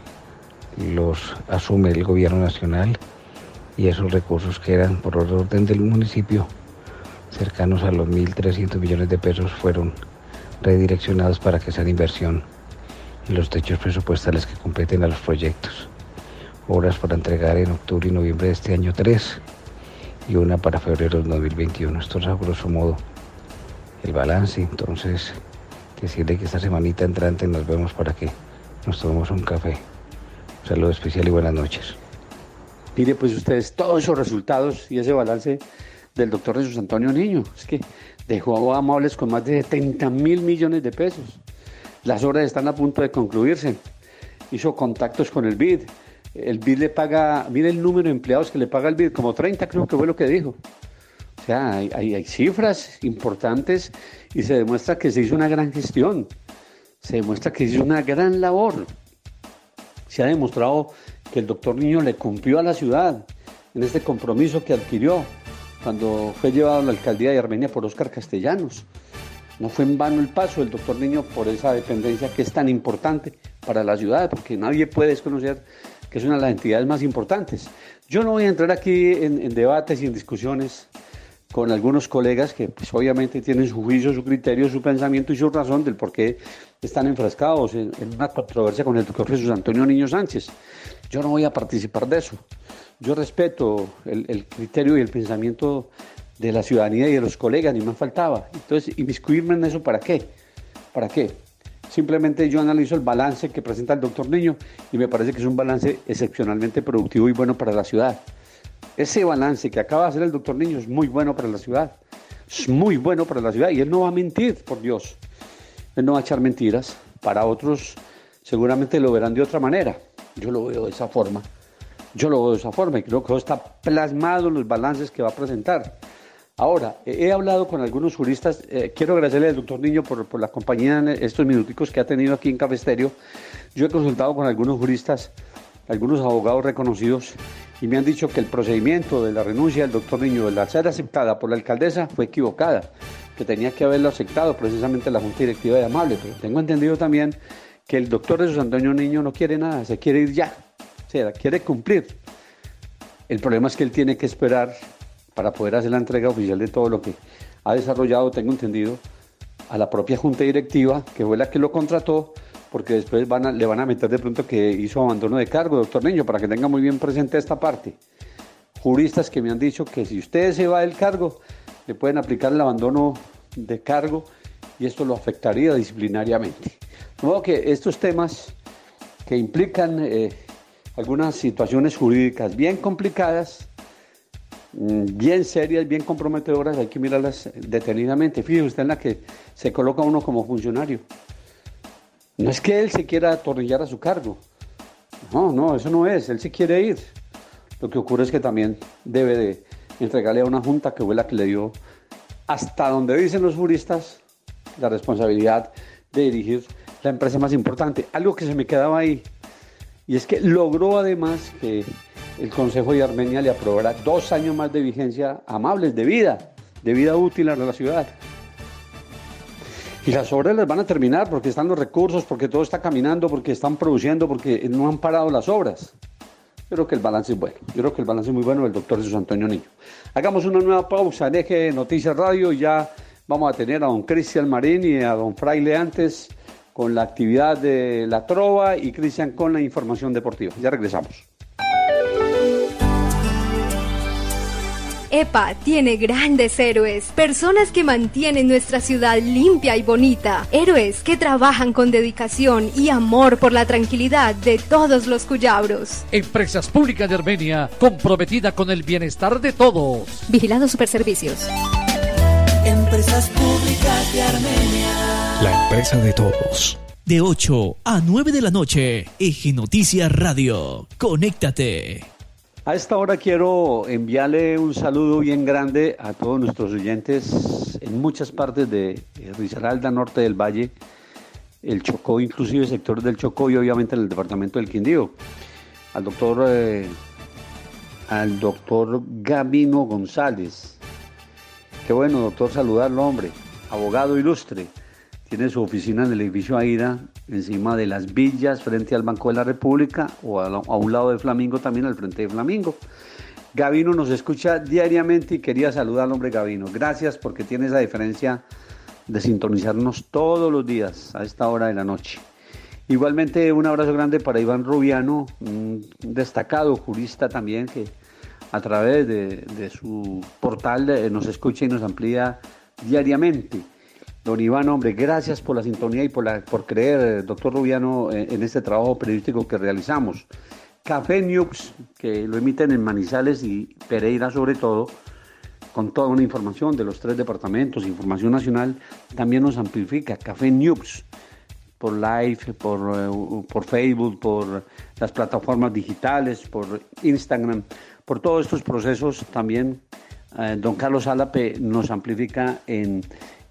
los asume el gobierno nacional, y esos recursos que eran por orden del municipio, cercanos a los mil trescientos millones de pesos, fueron redireccionados para que sean inversión en los techos presupuestales que competen a los proyectos. Obras para entregar en octubre y noviembre de este año tres, y una para febrero de dos mil veintiuno. Esto es a grosso modo el balance. Entonces, decirle que esta semanita entrante nos vemos para que nos tomemos un café. Un saludo especial y buenas noches. Mire, pues ustedes, todos esos resultados y ese balance del doctor Jesús Antonio Niño, es que dejó a Amables con más de setenta mil millones de pesos. Las obras están a punto de concluirse. Hizo contactos con el B I D. El B I D le paga, mire el número de empleados que le paga el B I D, como treinta creo que fue lo que dijo. O sea, hay, hay, hay cifras importantes y se demuestra que se hizo una gran gestión. Se demuestra que se hizo una gran labor. Se ha demostrado que el doctor Niño le cumplió a la ciudad en este compromiso que adquirió cuando fue llevado a la alcaldía de Armenia por Óscar Castellanos. No fue en vano el paso del doctor Niño por esa dependencia que es tan importante para la ciudad, porque nadie puede desconocer que es una de las entidades más importantes. Yo no voy a entrar aquí en, en debates y en discusiones con algunos colegas que pues, obviamente tienen su juicio, su criterio, su pensamiento y su razón del por qué están enfrascados en, en una controversia con el doctor Jesús Antonio Niño Sánchez. Yo no voy a participar de eso. Yo respeto el, el criterio y el pensamiento de la ciudadanía y de los colegas, ni más faltaba. Entonces, inmiscuirme en eso, ¿para qué? ¿Para qué? Simplemente yo analizo el balance que presenta el doctor Niño y me parece que es un balance excepcionalmente productivo y bueno para la ciudad. Ese balance que acaba de hacer el doctor Niño es muy bueno para la ciudad. Es muy bueno para la ciudad y él no va a mentir, por Dios. Él no va a echar mentiras. Para otros seguramente lo verán de otra manera. Yo lo veo de esa forma. Yo lo veo de esa forma y creo que está plasmado en los balances que va a presentar. Ahora, he hablado con algunos juristas, eh, quiero agradecerle al doctor Niño por, por la compañía en estos minuticos que ha tenido aquí en Café Estéreo. Yo he consultado con algunos juristas, algunos abogados reconocidos, y me han dicho que el procedimiento de la renuncia del doctor Niño, de ser aceptada por la alcaldesa, fue equivocada, que tenía que haberlo aceptado precisamente la Junta Directiva de Amable, pero tengo entendido también que el doctor Jesús Antonio Niño no quiere nada, se quiere ir ya, o sea, quiere cumplir. El problema es que él tiene que esperar para poder hacer la entrega oficial de todo lo que ha desarrollado, tengo entendido, a la propia Junta Directiva, que fue la que lo contrató, porque después van a, le van a meter de pronto que hizo abandono de cargo, doctor Niño, para que tenga muy bien presente esta parte. Juristas que me han dicho que si usted se va del cargo, le pueden aplicar el abandono de cargo y esto lo afectaría disciplinariamente. De modo que estos temas que implican eh, algunas situaciones jurídicas bien complicadas, bien serias, bien comprometedoras, hay que mirarlas detenidamente. Fíjese usted en la que se coloca uno como funcionario. No es que él se quiera atornillar a su cargo. No, no, eso no es. Él se quiere ir. Lo que ocurre es que también debe de entregarle a una junta que fue la que le dio, hasta donde dicen los juristas, la responsabilidad de dirigir la empresa más importante. Algo que se me quedaba ahí, y es que logró además que el Consejo de Armenia le aprobara dos años más de vigencia amables de vida, de vida útil a la ciudad. Y las obras las van a terminar porque están los recursos, porque todo está caminando, porque están produciendo, porque no han parado las obras. Yo creo que el balance es bueno. Yo creo que el balance es muy bueno del doctor Jesús Antonio Niño. Hagamos una nueva pausa en Eje Noticias Radio y ya vamos a tener a don Cristian Marín y a don Fraile antes con la actividad de la trova y Cristian con la información deportiva. Ya regresamos. EPA tiene grandes héroes, personas que mantienen nuestra ciudad limpia y bonita, héroes que trabajan con dedicación y amor por la tranquilidad de todos los cuyabros. Empresas Públicas de Armenia, comprometida con el bienestar de todos. Vigilando Superservicios. Empresas Públicas de Armenia. La empresa de todos. De ocho a nueve de la noche, Eje Noticias Radio. Conéctate. A esta hora quiero enviarle un saludo bien grande a todos nuestros oyentes en muchas partes de Risaralda, norte del Valle, el Chocó, inclusive sectores del Chocó y obviamente en el departamento del Quindío. Al doctor, eh, al doctor Gabino González. Qué bueno, doctor, saludarlo, hombre. Abogado ilustre. Tiene su oficina en el edificio Aida, encima de las villas, frente al Banco de la República, o a, a un lado de Flamingo, también al frente de Flamingo. Gabino nos escucha diariamente y quería saludar al hombre Gabino. Gracias porque tiene esa diferencia de sintonizarnos todos los días a esta hora de la noche. Igualmente un abrazo grande para Iván Rubiano, un destacado jurista también que a través de, de su portal eh, nos escucha y nos amplía diariamente. Don Iván, hombre, gracias por la sintonía y por, la, por creer, doctor Rubiano, en, en este trabajo periodístico que realizamos. Café News, que lo emiten en Manizales y Pereira sobre todo, con toda una información de los tres departamentos, información nacional, también nos amplifica. Café News, por live, por, uh, por Facebook, por las plataformas digitales, por Instagram, por todos estos procesos también. Uh, don Carlos Álape nos amplifica en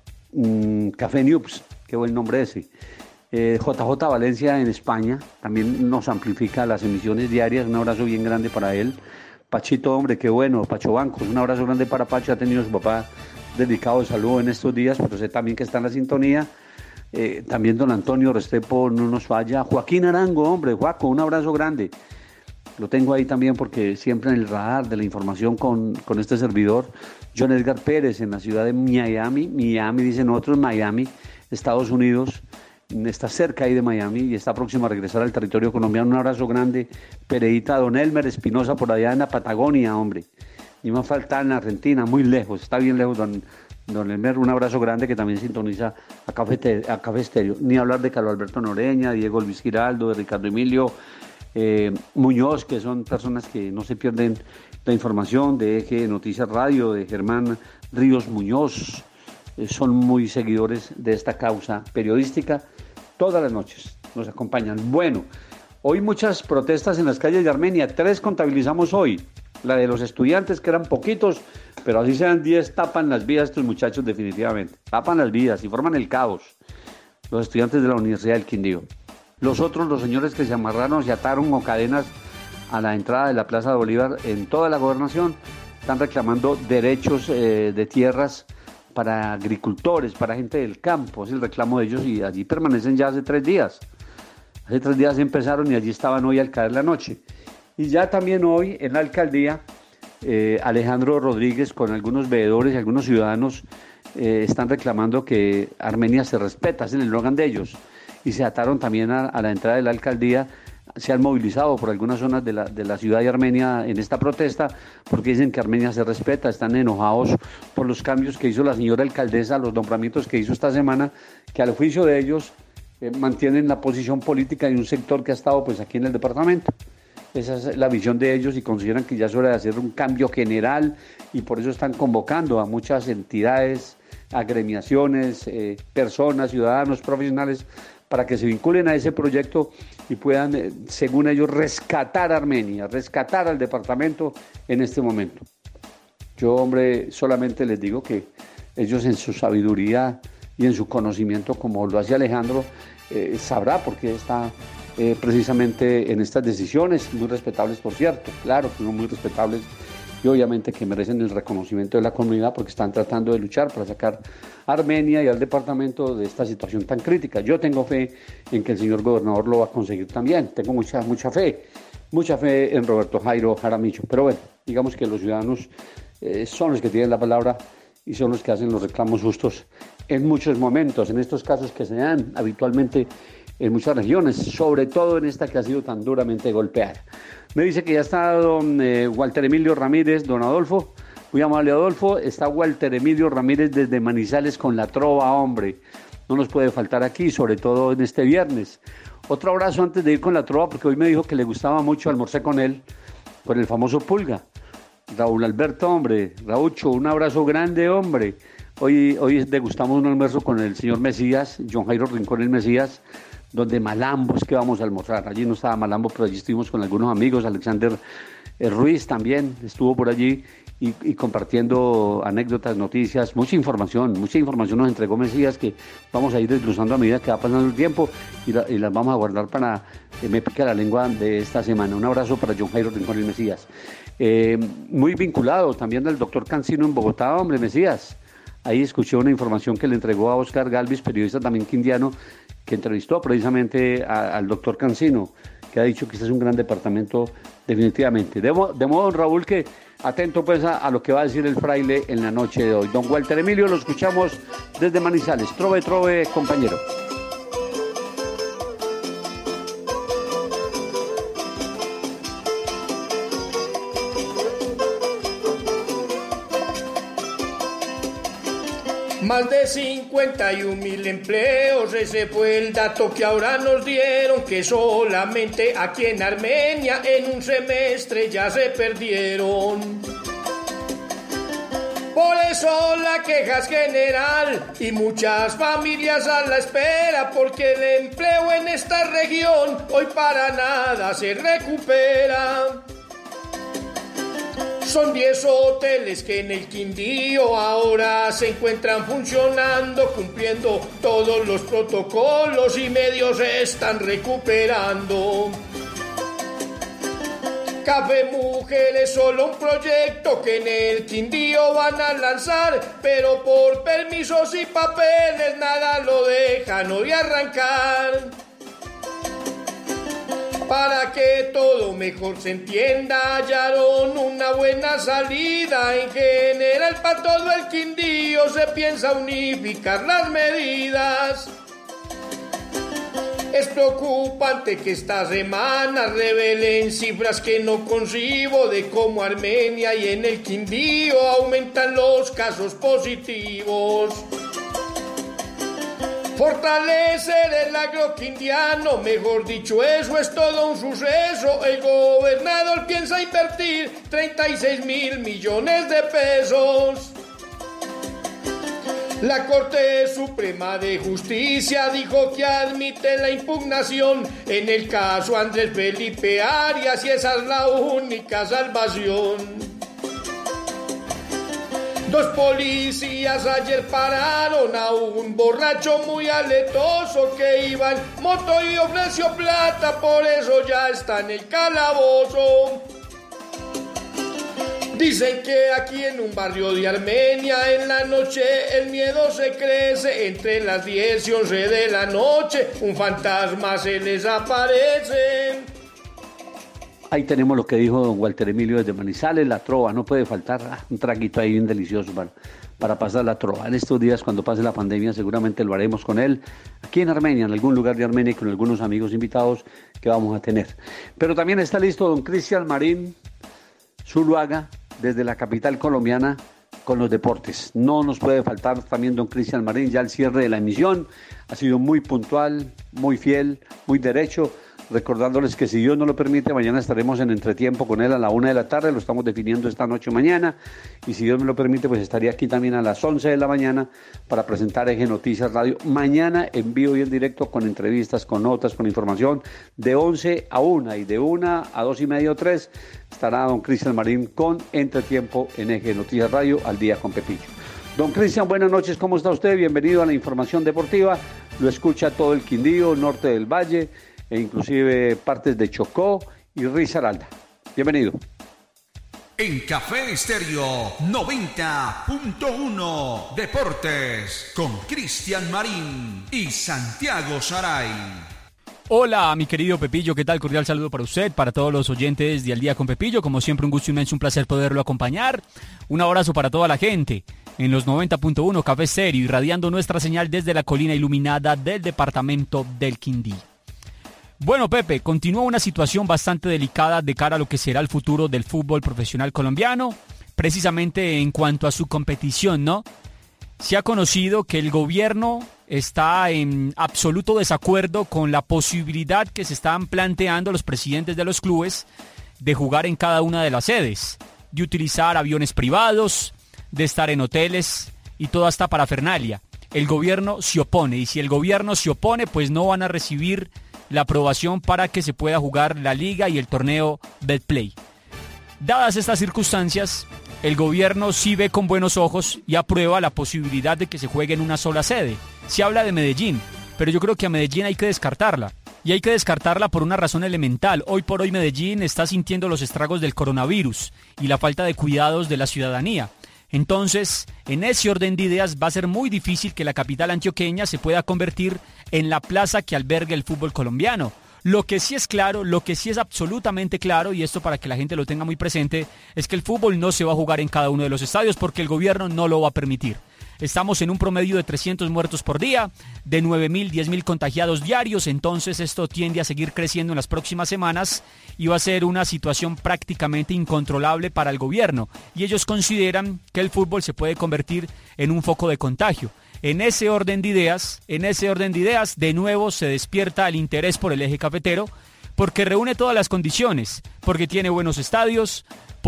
Mm, Café News, qué buen nombre ese. eh, J J Valencia en España también nos amplifica las emisiones diarias. Un abrazo bien grande para él. Pachito, hombre, qué bueno. Pacho Bancos, un abrazo grande para Pacho. Ha tenido su papá dedicado de salud en estos días, pero sé también que está en la sintonía. eh, también don Antonio Restrepo no nos falla. Joaquín Arango, hombre, Joaco, un abrazo grande. Lo tengo ahí también porque siempre en el radar de la información con, con este servidor. John Edgar Pérez en la ciudad de Miami, Miami dicen otros, Miami, Estados Unidos, está cerca ahí de Miami y está próximo a regresar al territorio colombiano. Un abrazo grande, Pereita, don Elmer Espinosa por allá en la Patagonia, hombre. Ni más falta en Argentina, muy lejos, está bien lejos, don, don Elmer. Un abrazo grande que también sintoniza a Café, a Café Estéreo. Ni hablar de Carlos Alberto Noreña, Diego Luis Giraldo, de Ricardo Emilio eh, Muñoz, que son personas que no se pierden la información de Eje Noticias Radio, de Germán Ríos Muñoz. Eh, son muy seguidores de esta causa periodística. Todas las noches nos acompañan. Bueno, hoy muchas protestas en las calles de Armenia. Tres contabilizamos hoy. La de los estudiantes, que eran poquitos, pero así sean diez, tapan las vidas estos muchachos definitivamente. Tapan las vidas y forman el caos. Los estudiantes de la Universidad del Quindío. Los otros, los señores que se amarraron, se ataron con cadenas a la entrada de la Plaza de Bolívar en toda la gobernación, están reclamando derechos eh, de tierras para agricultores, para gente del campo. Es el reclamo de ellos y allí permanecen ya hace tres días. Hace tres días empezaron y allí estaban hoy al caer la noche. Y ya también hoy en la alcaldía, eh, Alejandro Rodríguez con algunos veedores y algunos ciudadanos eh, están reclamando que Armenia se respeta, es el eslogan de ellos. Y se ataron también a, a la entrada de la alcaldía, se han movilizado por algunas zonas de la, de la ciudad de Armenia en esta protesta, porque dicen que Armenia se respeta, están enojados por los cambios que hizo la señora alcaldesa, los nombramientos que hizo esta semana, que al juicio de ellos eh, mantienen la posición política de un sector que ha estado pues aquí en el departamento. Esa es la visión de ellos y consideran que ya es hora de hacer un cambio general y por eso están convocando a muchas entidades, agremiaciones, eh, personas, ciudadanos, profesionales, para que se vinculen a ese proyecto y puedan, eh, según ellos, rescatar a Armenia, rescatar al departamento en este momento. Yo, hombre, solamente les digo que ellos en su sabiduría y en su conocimiento, como lo hace Alejandro, eh, sabrá por qué está eh, precisamente en estas decisiones, muy respetables, por cierto, claro que son muy respetables y obviamente que merecen el reconocimiento de la comunidad porque están tratando de luchar para sacar a Armenia y al departamento de esta situación tan crítica. Yo tengo fe en que el señor gobernador lo va a conseguir también, tengo mucha, mucha fe, mucha fe en Roberto Jairo Jaramillo, pero bueno, digamos que los ciudadanos eh, son los que tienen la palabra y son los que hacen los reclamos justos en muchos momentos, en estos casos que se dan habitualmente en muchas regiones, sobre todo en esta que ha sido tan duramente golpeada. Me dice que ya está don eh, Walter Emilio Ramírez, don Adolfo, muy amable Adolfo, está Walter Emilio Ramírez desde Manizales con la trova, hombre, no nos puede faltar aquí, sobre todo en este viernes. Otro abrazo antes de ir con la trova, porque hoy me dijo que le gustaba mucho, almorcé con él, con el famoso Pulga, Raúl Alberto, hombre, Raucho, un abrazo grande, hombre. Hoy, hoy degustamos un almuerzo con el señor Mesías, John Jairo Rincón el Mesías, donde Malambo es que vamos a almorzar. Allí no estaba Malambo, pero allí estuvimos con algunos amigos. Alexander eh, Ruiz también estuvo por allí y, y compartiendo anécdotas, noticias, mucha información, mucha información nos entregó Mesías que vamos a ir desglosando a medida que va pasando el tiempo y, la, y las vamos a guardar para eh, Me Pica la Lengua de esta semana. Un abrazo para John Jairo Rincón el Mesías. Eh, muy vinculado también al doctor Cancino en Bogotá, hombre, Mesías. Ahí escuché una información que le entregó a Oscar Galvis, periodista también quindiano, que entrevistó precisamente a, al doctor Cancino, que ha dicho que este es un gran departamento definitivamente. De, de modo, Raúl, que atento pues a, a lo que va a decir el fraile en la noche de hoy. Don Walter Emilio, lo escuchamos desde Manizales. Trove, trove, compañero. Más de cincuenta y un mil empleos, ese fue el dato que ahora nos dieron, que solamente aquí en Armenia en un semestre ya se perdieron. Por eso la queja es general y muchas familias a la espera, porque el empleo en esta región hoy para nada se recupera. Son diez hoteles que en el Quindío ahora se encuentran funcionando, cumpliendo todos los protocolos y medios se están recuperando. Café Mujer es solo un proyecto que en el Quindío van a lanzar, pero por permisos y papeles nada lo dejan hoy arrancar. Para que todo mejor se entienda, hallaron una buena salida. En general, para todo el Quindío se piensa unificar las medidas. Es preocupante que esta semana revelen cifras que no concibo de cómo Armenia y en el Quindío aumentan los casos positivos. Fortalecer el agroquindiano, mejor dicho, eso es todo un suceso. El gobernador piensa invertir treinta y seis mil millones de pesos. La Corte Suprema de Justicia dijo que admite la impugnación en el caso Andrés Felipe Arias y esa es la única salvación. Dos policías ayer pararon a un borracho muy aletoso que iba en moto y ofreció plata, por eso ya está en el calabozo. Dicen que aquí en un barrio de Armenia en la noche el miedo se crece, entre las diez y once de la noche un fantasma se les aparece. Ahí tenemos lo que dijo don Walter Emilio desde Manizales, la trova, no puede faltar ah, un traguito ahí bien delicioso para, para pasar la trova. En estos días cuando pase la pandemia seguramente lo haremos con él, aquí en Armenia, en algún lugar de Armenia y con algunos amigos invitados que vamos a tener. Pero también está listo don Cristian Marín Zuluaga, desde la capital colombiana con los deportes. No nos puede faltar también don Cristian Marín, ya al cierre de la emisión. Ha sido muy puntual, muy fiel, muy derecho. Recordándoles que si Dios nos lo permite, mañana estaremos en entretiempo con él a la una de la tarde, lo estamos definiendo esta noche o mañana, y si Dios me lo permite, pues estaría aquí también a las once de la mañana para presentar Eje Noticias Radio. Mañana en vivo y en directo con entrevistas, con notas, con información, de once a una y de una a dos y media o tres, estará don Cristian Marín con entretiempo en Eje Noticias Radio al día con Pepillo. Don Cristian, buenas noches, ¿cómo está usted? Bienvenido a la información deportiva, lo escucha todo el Quindío, norte del Valle, e inclusive partes de Chocó y Risaralda. Bienvenido. En Café Estéreo noventa punto uno Deportes con Cristian Marín y Santiago Saray. Hola, mi querido Pepillo, ¿qué tal? Cordial saludo para usted, para todos los oyentes de Al Día con Pepillo. Como siempre, un gusto inmenso, un placer poderlo acompañar. Un abrazo para toda la gente en los noventa punto uno Café Estéreo, irradiando nuestra señal desde la colina iluminada del departamento del Quindío. Bueno, Pepe, continúa una situación bastante delicada de cara a lo que será el futuro del fútbol profesional colombiano, precisamente en cuanto a su competición, ¿no? Se ha conocido que el gobierno está en absoluto desacuerdo con la posibilidad que se están planteando los presidentes de los clubes de jugar en cada una de las sedes, de utilizar aviones privados, de estar en hoteles y toda esta parafernalia. El gobierno se opone, y si el gobierno se opone, pues no van a recibir la aprobación para que se pueda jugar la liga y el torneo Betplay. Dadas estas circunstancias, el gobierno sí ve con buenos ojos y aprueba la posibilidad de que se juegue en una sola sede. Se habla de Medellín, pero yo creo que a Medellín hay que descartarla. Y hay que descartarla por una razón elemental. Hoy por hoy Medellín está sintiendo los estragos del coronavirus y la falta de cuidados de la ciudadanía. Entonces, en ese orden de ideas va a ser muy difícil que la capital antioqueña se pueda convertir en la plaza que albergue el fútbol colombiano. Lo que sí es claro, lo que sí es absolutamente claro, y esto para que la gente lo tenga muy presente, es que el fútbol no se va a jugar en cada uno de los estadios porque el gobierno no lo va a permitir. Estamos en un promedio de trescientos muertos por día, de nueve mil, diez mil contagiados diarios, entonces esto tiende a seguir creciendo en las próximas semanas y va a ser una situación prácticamente incontrolable para el gobierno. Y ellos consideran que el fútbol se puede convertir en un foco de contagio. En ese orden de ideas, en ese orden de ideas, de nuevo se despierta el interés por el eje cafetero, porque reúne todas las condiciones, porque tiene buenos estadios,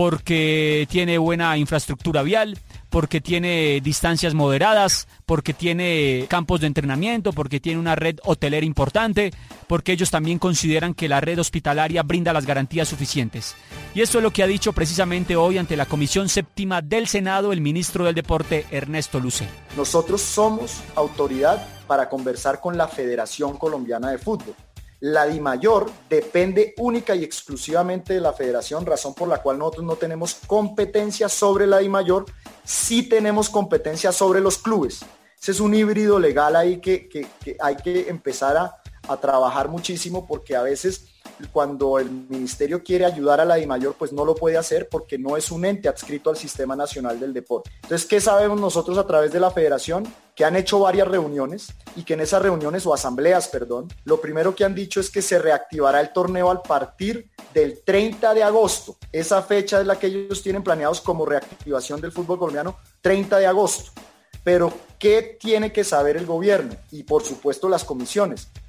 porque tiene buena infraestructura vial, porque tiene distancias moderadas, porque tiene campos de entrenamiento, porque tiene una red hotelera importante, porque ellos también consideran que la red hospitalaria brinda las garantías suficientes. Y esto es lo que ha dicho precisamente hoy ante la Comisión Séptima del Senado el ministro del Deporte, Ernesto Lucena. Nosotros somos autoridad para conversar con la Federación Colombiana de Fútbol. La DIMAYOR depende única y exclusivamente de la federación, razón por la cual nosotros no tenemos competencia sobre la DIMAYOR, sí tenemos competencia sobre los clubes. Ese es un híbrido legal ahí que, que, que hay que empezar a, a trabajar muchísimo, porque a veces cuando el ministerio quiere ayudar a la DIMAYOR, pues no lo puede hacer porque no es un ente adscrito al Sistema Nacional del Deporte. Entonces, ¿qué sabemos nosotros a través de la federación? Que han hecho varias reuniones y que en esas reuniones, o asambleas, perdón, lo primero que han dicho es que se reactivará el torneo a partir del treinta de agosto. Esa fecha es la que ellos tienen planeados como reactivación del fútbol colombiano, treinta de agosto. Pero, ¿qué tiene que saber el gobierno? Y por supuesto las comisiones.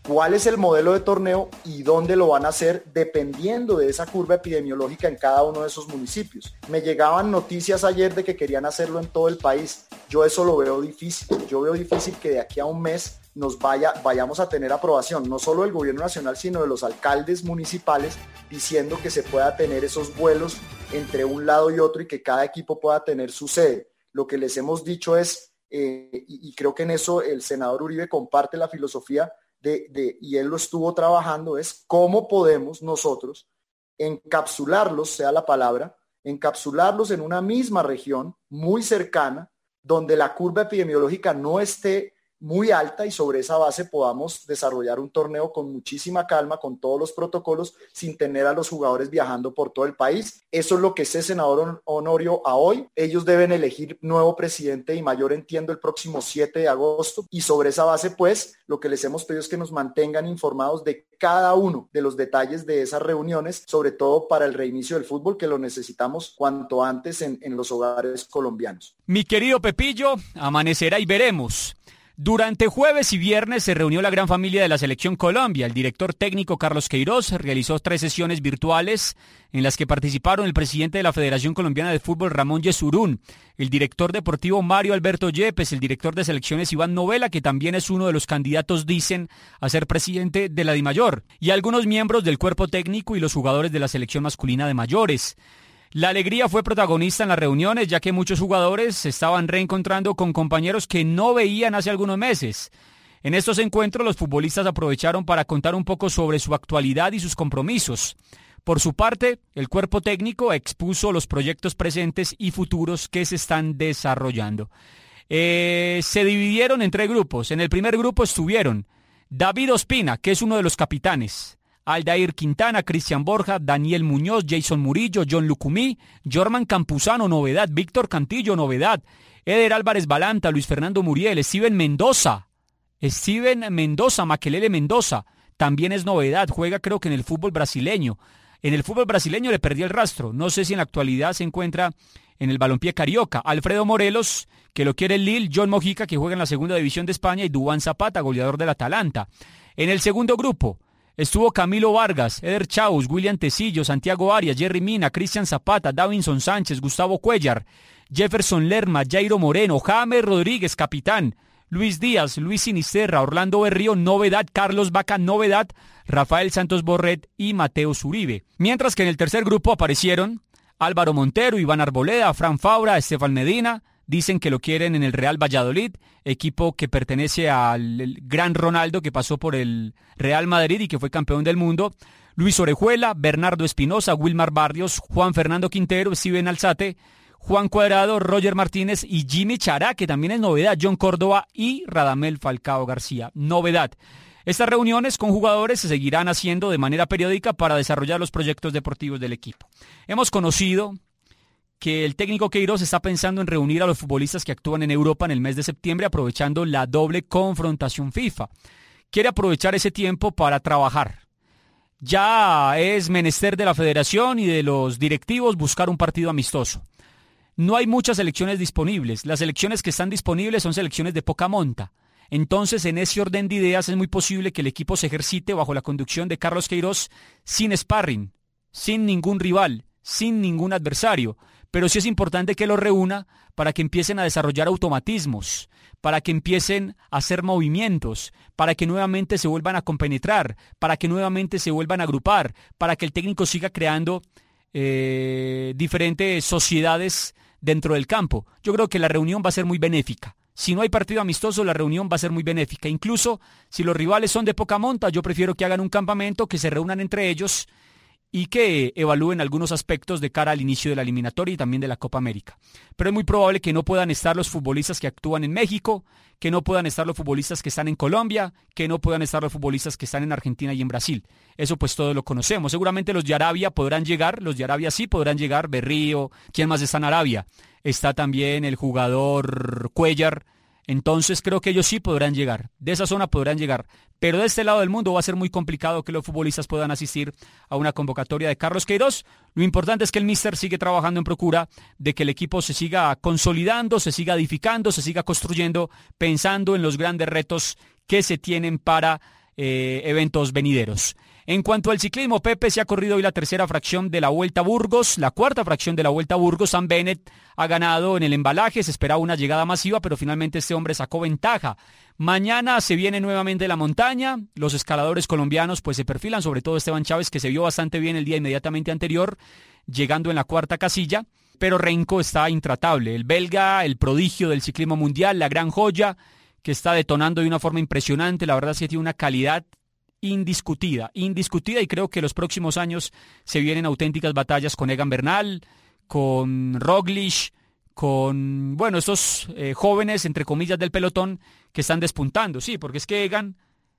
cuál es el modelo de torneo y dónde lo van a hacer dependiendo de esa curva epidemiológica en cada uno de esos municipios. Me llegaban noticias ayer de que querían hacerlo en todo el país. Yo eso lo veo difícil. Yo veo difícil que de aquí a un mes nos vaya, vayamos a tener aprobación, no solo del gobierno nacional, sino de los alcaldes municipales, diciendo que se pueda tener esos vuelos entre un lado y otro y que cada equipo pueda tener su sede. Lo que les hemos dicho es, eh, y, y creo que en eso el senador Uribe comparte la filosofía de, de, y él lo estuvo trabajando, es cómo podemos nosotros encapsularlos, sea la palabra, encapsularlos en una misma región muy cercana, donde la curva epidemiológica no esté muy alta y sobre esa base podamos desarrollar un torneo con muchísima calma, con todos los protocolos, sin tener a los jugadores viajando por todo el país. Eso es lo que ese senador Honorio a hoy. Ellos deben elegir nuevo presidente y mayor, entiendo, el próximo siete de agosto, y sobre esa base, pues, lo que les hemos pedido es que nos mantengan informados de cada uno de los detalles de esas reuniones, sobre todo para el reinicio del fútbol, que lo necesitamos cuanto antes en, en los hogares colombianos. Mi querido Pepillo, amanecerá y veremos. Durante jueves y viernes se reunió la gran familia de la Selección Colombia. El director técnico Carlos Queiroz realizó tres sesiones virtuales en las que participaron el presidente de la Federación Colombiana de Fútbol, Ramón Yesurún, el director deportivo Mario Alberto Yepes, el director de selecciones Iván Novela, que también es uno de los candidatos, dicen, a ser presidente de la DIMAYOR, y algunos miembros del cuerpo técnico y los jugadores de la selección masculina de mayores. La alegría fue protagonista en las reuniones, ya que muchos jugadores se estaban reencontrando con compañeros que no veían hace algunos meses. En estos encuentros, los futbolistas aprovecharon para contar un poco sobre su actualidad y sus compromisos. Por su parte, el cuerpo técnico expuso los proyectos presentes y futuros que se están desarrollando. Eh, se dividieron en tres grupos. En el primer grupo estuvieron David Ospina, que es uno de los capitanes, Aldair Quintana, Cristian Borja, Daniel Muñoz, Jason Murillo, John Lucumí, Jorman Campuzano, novedad, Víctor Cantillo, novedad, Eder Álvarez Balanta, Luis Fernando Muriel, Steven Mendoza, Steven Mendoza, Makelele Mendoza, también es novedad, juega creo que en el fútbol brasileño. En el fútbol brasileño le perdí el rastro, no sé si en la actualidad se encuentra en el balompié carioca. Alfredo Morelos, que lo quiere el Lille, John Mojica, que juega en la segunda división de España, y Duván Zapata, goleador del Atalanta. En el segundo grupo estuvo Camilo Vargas, Eder Chaus, William Tecillo, Santiago Arias, Jerry Mina, Cristian Zapata, Davinson Sánchez, Gustavo Cuellar, Jefferson Lerma, Jairo Moreno, James Rodríguez, capitán, Luis Díaz, Luis Sinisterra, Orlando Berrío, novedad, Carlos Vaca, novedad, Rafael Santos Borret y Mateo Zuribe. Mientras que en el tercer grupo aparecieron Álvaro Montero, Iván Arboleda, Fran Fabra, Estefan Medina. Dicen que lo quieren en el Real Valladolid, equipo que pertenece al gran Ronaldo, que pasó por el Real Madrid y que fue campeón del mundo. Luis Orejuela, Bernardo Espinosa, Wilmar Barrios, Juan Fernando Quintero, Steven Alzate, Juan Cuadrado, Roger Martínez y Jimmy Chará, que también es novedad, John Córdoba y Radamel Falcao García, novedad. Estas reuniones con jugadores se seguirán haciendo de manera periódica para desarrollar los proyectos deportivos del equipo. Hemos conocido que el técnico Queiroz está pensando en reunir a los futbolistas que actúan en Europa en el mes de septiembre, aprovechando la doble confrontación FIFA. Quiere aprovechar ese tiempo para trabajar. Ya es menester de la federación y de los directivos buscar un partido amistoso. No hay muchas selecciones disponibles. Las selecciones que están disponibles son selecciones de poca monta. Entonces, en ese orden de ideas, es muy posible que el equipo se ejercite bajo la conducción de Carlos Queiroz sin sparring, sin ningún rival, sin ningún adversario. Pero sí es importante que lo reúna para que empiecen a desarrollar automatismos, para que empiecen a hacer movimientos, para que nuevamente se vuelvan a compenetrar, para que nuevamente se vuelvan a agrupar, para que el técnico siga creando eh, diferentes sociedades dentro del campo. Yo creo que la reunión va a ser muy benéfica. Si no hay partido amistoso, la reunión va a ser muy benéfica. Incluso si los rivales son de poca monta, yo prefiero que hagan un campamento, que se reúnan entre ellos y que evalúen algunos aspectos de cara al inicio de la eliminatoria y también de la Copa América. Pero es muy probable que no puedan estar los futbolistas que actúan en México, que no puedan estar los futbolistas que están en Colombia, que no puedan estar los futbolistas que están en Argentina y en Brasil. Eso pues todos lo conocemos. Seguramente los de Arabia podrán llegar, los de Arabia sí podrán llegar, Berrío. ¿Quién más está en Arabia? Está también el jugador Cuellar. Entonces creo que ellos sí podrán llegar, de esa zona podrán llegar, pero de este lado del mundo va a ser muy complicado que los futbolistas puedan asistir a una convocatoria de Carlos Queiroz. Lo importante es que el míster sigue trabajando en procura de que el equipo se siga consolidando, se siga edificando, se siga construyendo, pensando en los grandes retos que se tienen para eh, eventos venideros. En cuanto al ciclismo, Pepe, se ha corrido hoy la tercera fracción de la Vuelta a Burgos, la cuarta fracción de la Vuelta a Burgos. Sam Bennett ha ganado en el embalaje, se esperaba una llegada masiva, pero finalmente este hombre sacó ventaja. Mañana se viene nuevamente la montaña, los escaladores colombianos pues se perfilan, sobre todo Esteban Chávez, que se vio bastante bien el día inmediatamente anterior, llegando en la cuarta casilla, pero Renko está intratable, el belga, el prodigio del ciclismo mundial, la gran joya, que está detonando de una forma impresionante, la verdad es que tiene una calidad indiscutida, indiscutida, y creo que los próximos años se vienen auténticas batallas con Egan Bernal, con Roglic, con, bueno, estos eh, jóvenes, entre comillas, del pelotón que están despuntando, sí, porque es que Egan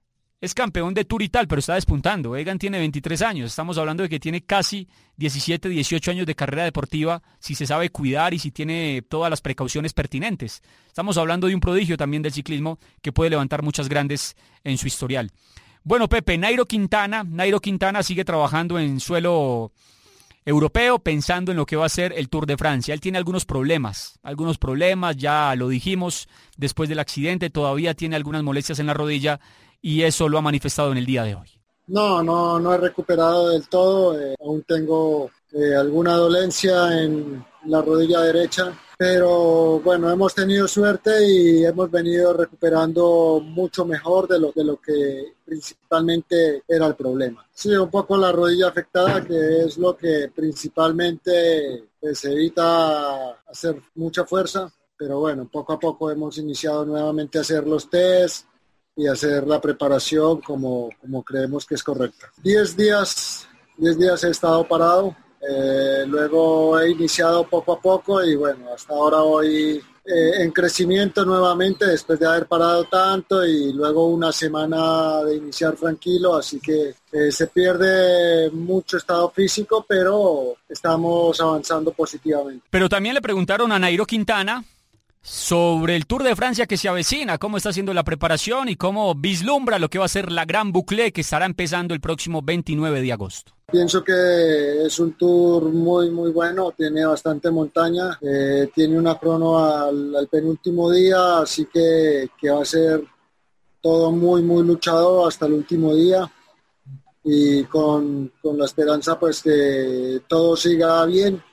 es campeón de Tour y tal, pero está despuntando. Egan tiene veintitrés años, estamos hablando de que tiene casi diecisiete, dieciocho años de carrera deportiva, si se sabe cuidar y si tiene todas las precauciones pertinentes. Estamos hablando de un prodigio también del ciclismo que puede levantar muchas grandes en su historial. Bueno, Pepe, Nairo Quintana, Nairo Quintana sigue trabajando en suelo europeo, pensando en lo que va a ser el Tour de Francia. Él tiene algunos problemas, algunos problemas, ya lo dijimos, después del accidente todavía tiene algunas molestias en la rodilla y eso lo ha manifestado en el día de hoy. No, no, no he recuperado del todo, eh, aún tengo eh, alguna dolencia en la rodilla derecha, pero bueno, hemos tenido suerte y hemos venido recuperando mucho mejor de lo, de lo que principalmente era el problema. Sí, un poco la rodilla afectada, que es lo que principalmente pues, evita hacer mucha fuerza, pero bueno, poco a poco hemos iniciado nuevamente a hacer los test y hacer la preparación como, como creemos que es correcta. Diez días, diez días he estado parado. Eh, luego he iniciado poco a poco y bueno, hasta ahora voy eh, en crecimiento nuevamente después de haber parado tanto y luego una semana de iniciar tranquilo, así que eh, se pierde mucho estado físico, pero estamos avanzando positivamente. Pero también le preguntaron a Nairo Quintana sobre el Tour de Francia que se avecina, cómo está haciendo la preparación y cómo vislumbra lo que va a ser la Gran Boucle que estará empezando el próximo veintinueve de agosto. Pienso que es un tour muy muy bueno, tiene bastante montaña, eh, tiene una crono al, al penúltimo día, así que, que va a ser todo muy muy luchado hasta el último día y con, con la esperanza pues que todo siga bien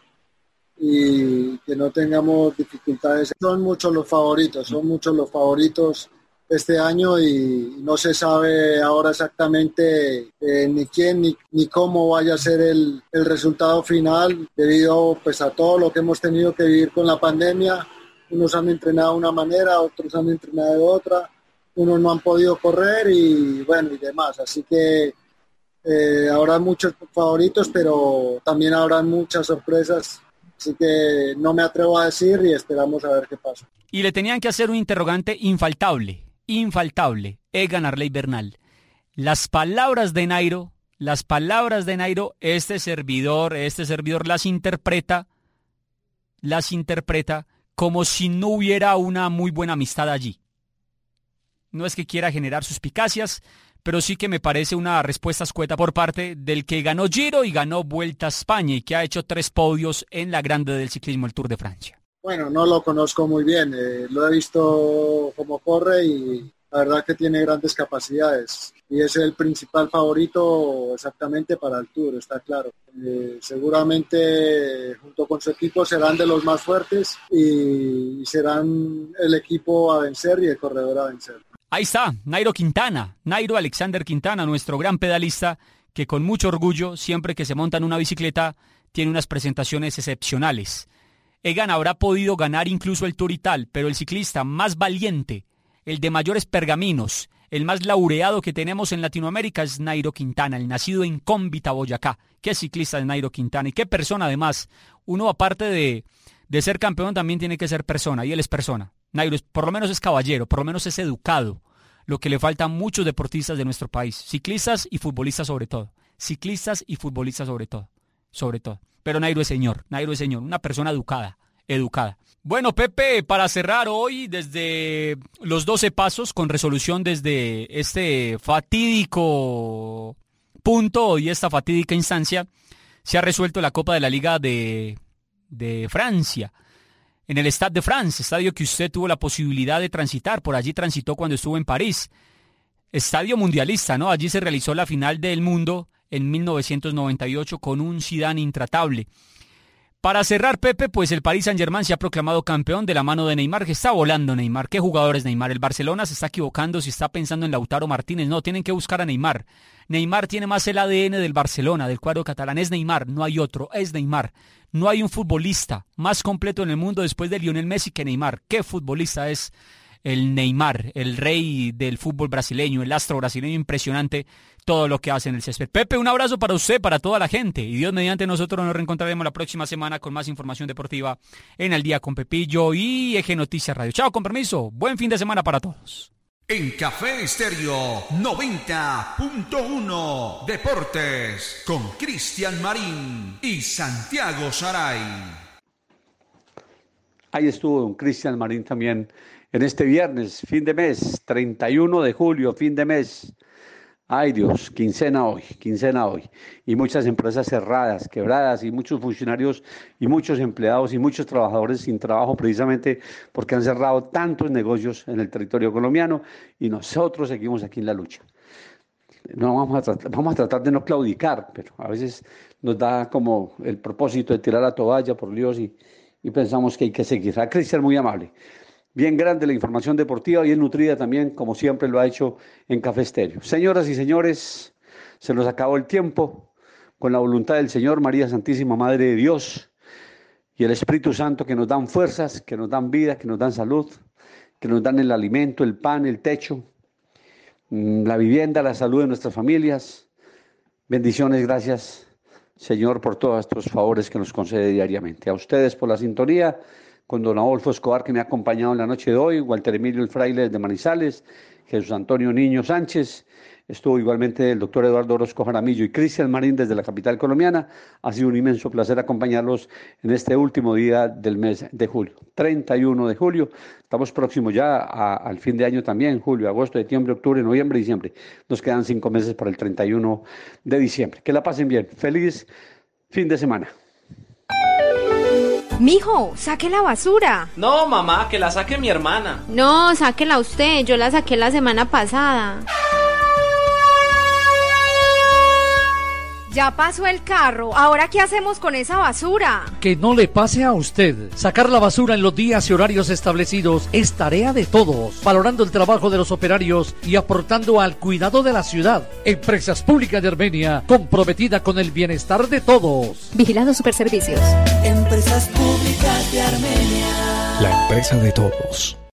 y que no tengamos dificultades. Son muchos los favoritos, son muchos los favoritos este año y no se sabe ahora exactamente eh, ni quién ni, ni cómo vaya a ser el, el resultado final debido pues a todo lo que hemos tenido que vivir con la pandemia. Unos han entrenado de una manera, otros han entrenado de otra, unos no han podido correr y bueno y demás, así que eh, habrá muchos favoritos pero también habrá muchas sorpresas. Así que no me atrevo a decir y esperamos a ver qué pasa. Y le tenían que hacer un interrogante infaltable, infaltable, Egan Arley Bernal. Las palabras de Nairo, las palabras de Nairo, este servidor, este servidor las interpreta, las interpreta como si no hubiera una muy buena amistad allí. No es que quiera generar suspicacias, pero sí que me parece una respuesta escueta por parte del que ganó Giro y ganó Vuelta a España y que ha hecho tres podios en la grande del ciclismo, el Tour de Francia. Bueno, no lo conozco muy bien, eh, lo he visto cómo corre y la verdad que tiene grandes capacidades y es el principal favorito exactamente para el Tour, está claro. Eh, seguramente junto con su equipo serán de los más fuertes y serán el equipo a vencer y el corredor a vencer. Ahí está, Nairo Quintana, Nairo Alexander Quintana, nuestro gran pedalista, que con mucho orgullo, siempre que se monta en una bicicleta, tiene unas presentaciones excepcionales. Egan habrá podido ganar incluso el Tour y tal, pero el ciclista más valiente, el de mayores pergaminos, el más laureado que tenemos en Latinoamérica es Nairo Quintana, el nacido en Cómbita, Boyacá. Qué ciclista es Nairo Quintana y qué persona además. Uno aparte de, de ser campeón también tiene que ser persona y él es persona. Nairo es, por lo menos es caballero, por lo menos es educado, lo que le falta a muchos deportistas de nuestro país, ciclistas y futbolistas sobre todo, ciclistas y futbolistas sobre todo, sobre todo. Pero Nairo es señor, Nairo es señor, una persona educada, educada. Bueno, Pepe, para cerrar hoy desde los doce pasos, con resolución desde este fatídico punto y esta fatídica instancia, se ha resuelto la Copa de la Liga de, de Francia. En el Stade de France, estadio que usted tuvo la posibilidad de transitar, por allí transitó cuando estuvo en París. estadio mundialista, ¿no? Allí se realizó la final del mundo en mil novecientos noventa y ocho con un Zidane intratable. Para cerrar, Pepe, pues el Paris Saint-Germain se ha proclamado campeón de la mano de Neymar, que está volando Neymar. ¿Qué jugador es Neymar? El Barcelona se está equivocando si está pensando en Lautaro Martínez. No, tienen que buscar a Neymar. Neymar tiene más el A D N del Barcelona, del cuadro catalán. Es Neymar, no hay otro, es Neymar. No hay un futbolista más completo en el mundo después de Lionel Messi que Neymar. ¿Qué futbolista es el Neymar, el rey del fútbol brasileño, el astro brasileño? Impresionante todo lo que hace en el césped. Pepe, un abrazo para usted, para toda la gente, y Dios mediante nosotros nos reencontraremos la próxima semana con más información deportiva en Al Día con Pepillo y Eje Noticias Radio. Chao, con permiso, buen fin de semana para todos. En Café Estéreo noventa punto uno Deportes con Cristian Marín y Santiago Saray. Ahí estuvo don Cristian Marín también en este viernes, fin de mes, treinta y uno de julio, fin de mes. Ay Dios, quincena hoy, quincena hoy. Y muchas empresas cerradas, quebradas, y muchos funcionarios y muchos empleados y muchos trabajadores sin trabajo precisamente porque han cerrado tantos negocios en el territorio colombiano y nosotros seguimos aquí en la lucha. No vamos a tratar, vamos a tratar de no claudicar, pero a veces nos da como el propósito de tirar la toalla, por Dios, y, y pensamos que hay que seguir. A Cristian, muy amable. Bien grande la información deportiva, bien nutrida también, como siempre lo ha hecho en Café Estéreo. Señoras y señores, se nos acabó el tiempo. Con la voluntad del Señor, María Santísima Madre de Dios y el Espíritu Santo, que nos dan fuerzas, que nos dan vida, que nos dan salud, que nos dan el alimento, el pan, el techo, la vivienda, la salud de nuestras familias. Bendiciones, gracias, Señor, por todos estos favores que nos concede diariamente. A ustedes por la sintonía, con don Adolfo Escobar, que me ha acompañado en la noche de hoy, Walter Emilio el Fraile desde Manizales, Jesús Antonio Niño Sánchez, estuvo igualmente el doctor Eduardo Orozco Jaramillo y Cristian Marín desde la capital colombiana. Ha sido un inmenso placer acompañarlos en este último día del mes de julio, treinta y uno de julio. Estamos próximos ya a, al fin de año también, julio, agosto, septiembre, octubre, noviembre, diciembre. Nos quedan cinco meses para el treinta y uno de diciembre. Que la pasen bien. Feliz fin de semana. Mijo, saque la basura. No, mamá, que la saque mi hermana. No, sáquela usted, yo la saqué la semana pasada. Ya pasó el carro, ¿ahora qué hacemos con esa basura? Que no le pase a usted. Sacar la basura en los días y horarios establecidos es tarea de todos, valorando el trabajo de los operarios y aportando al cuidado de la ciudad. Empresas Públicas de Armenia, comprometida con el bienestar de todos. Vigilando Superservicios. Empresas Públicas de Armenia. La empresa de todos.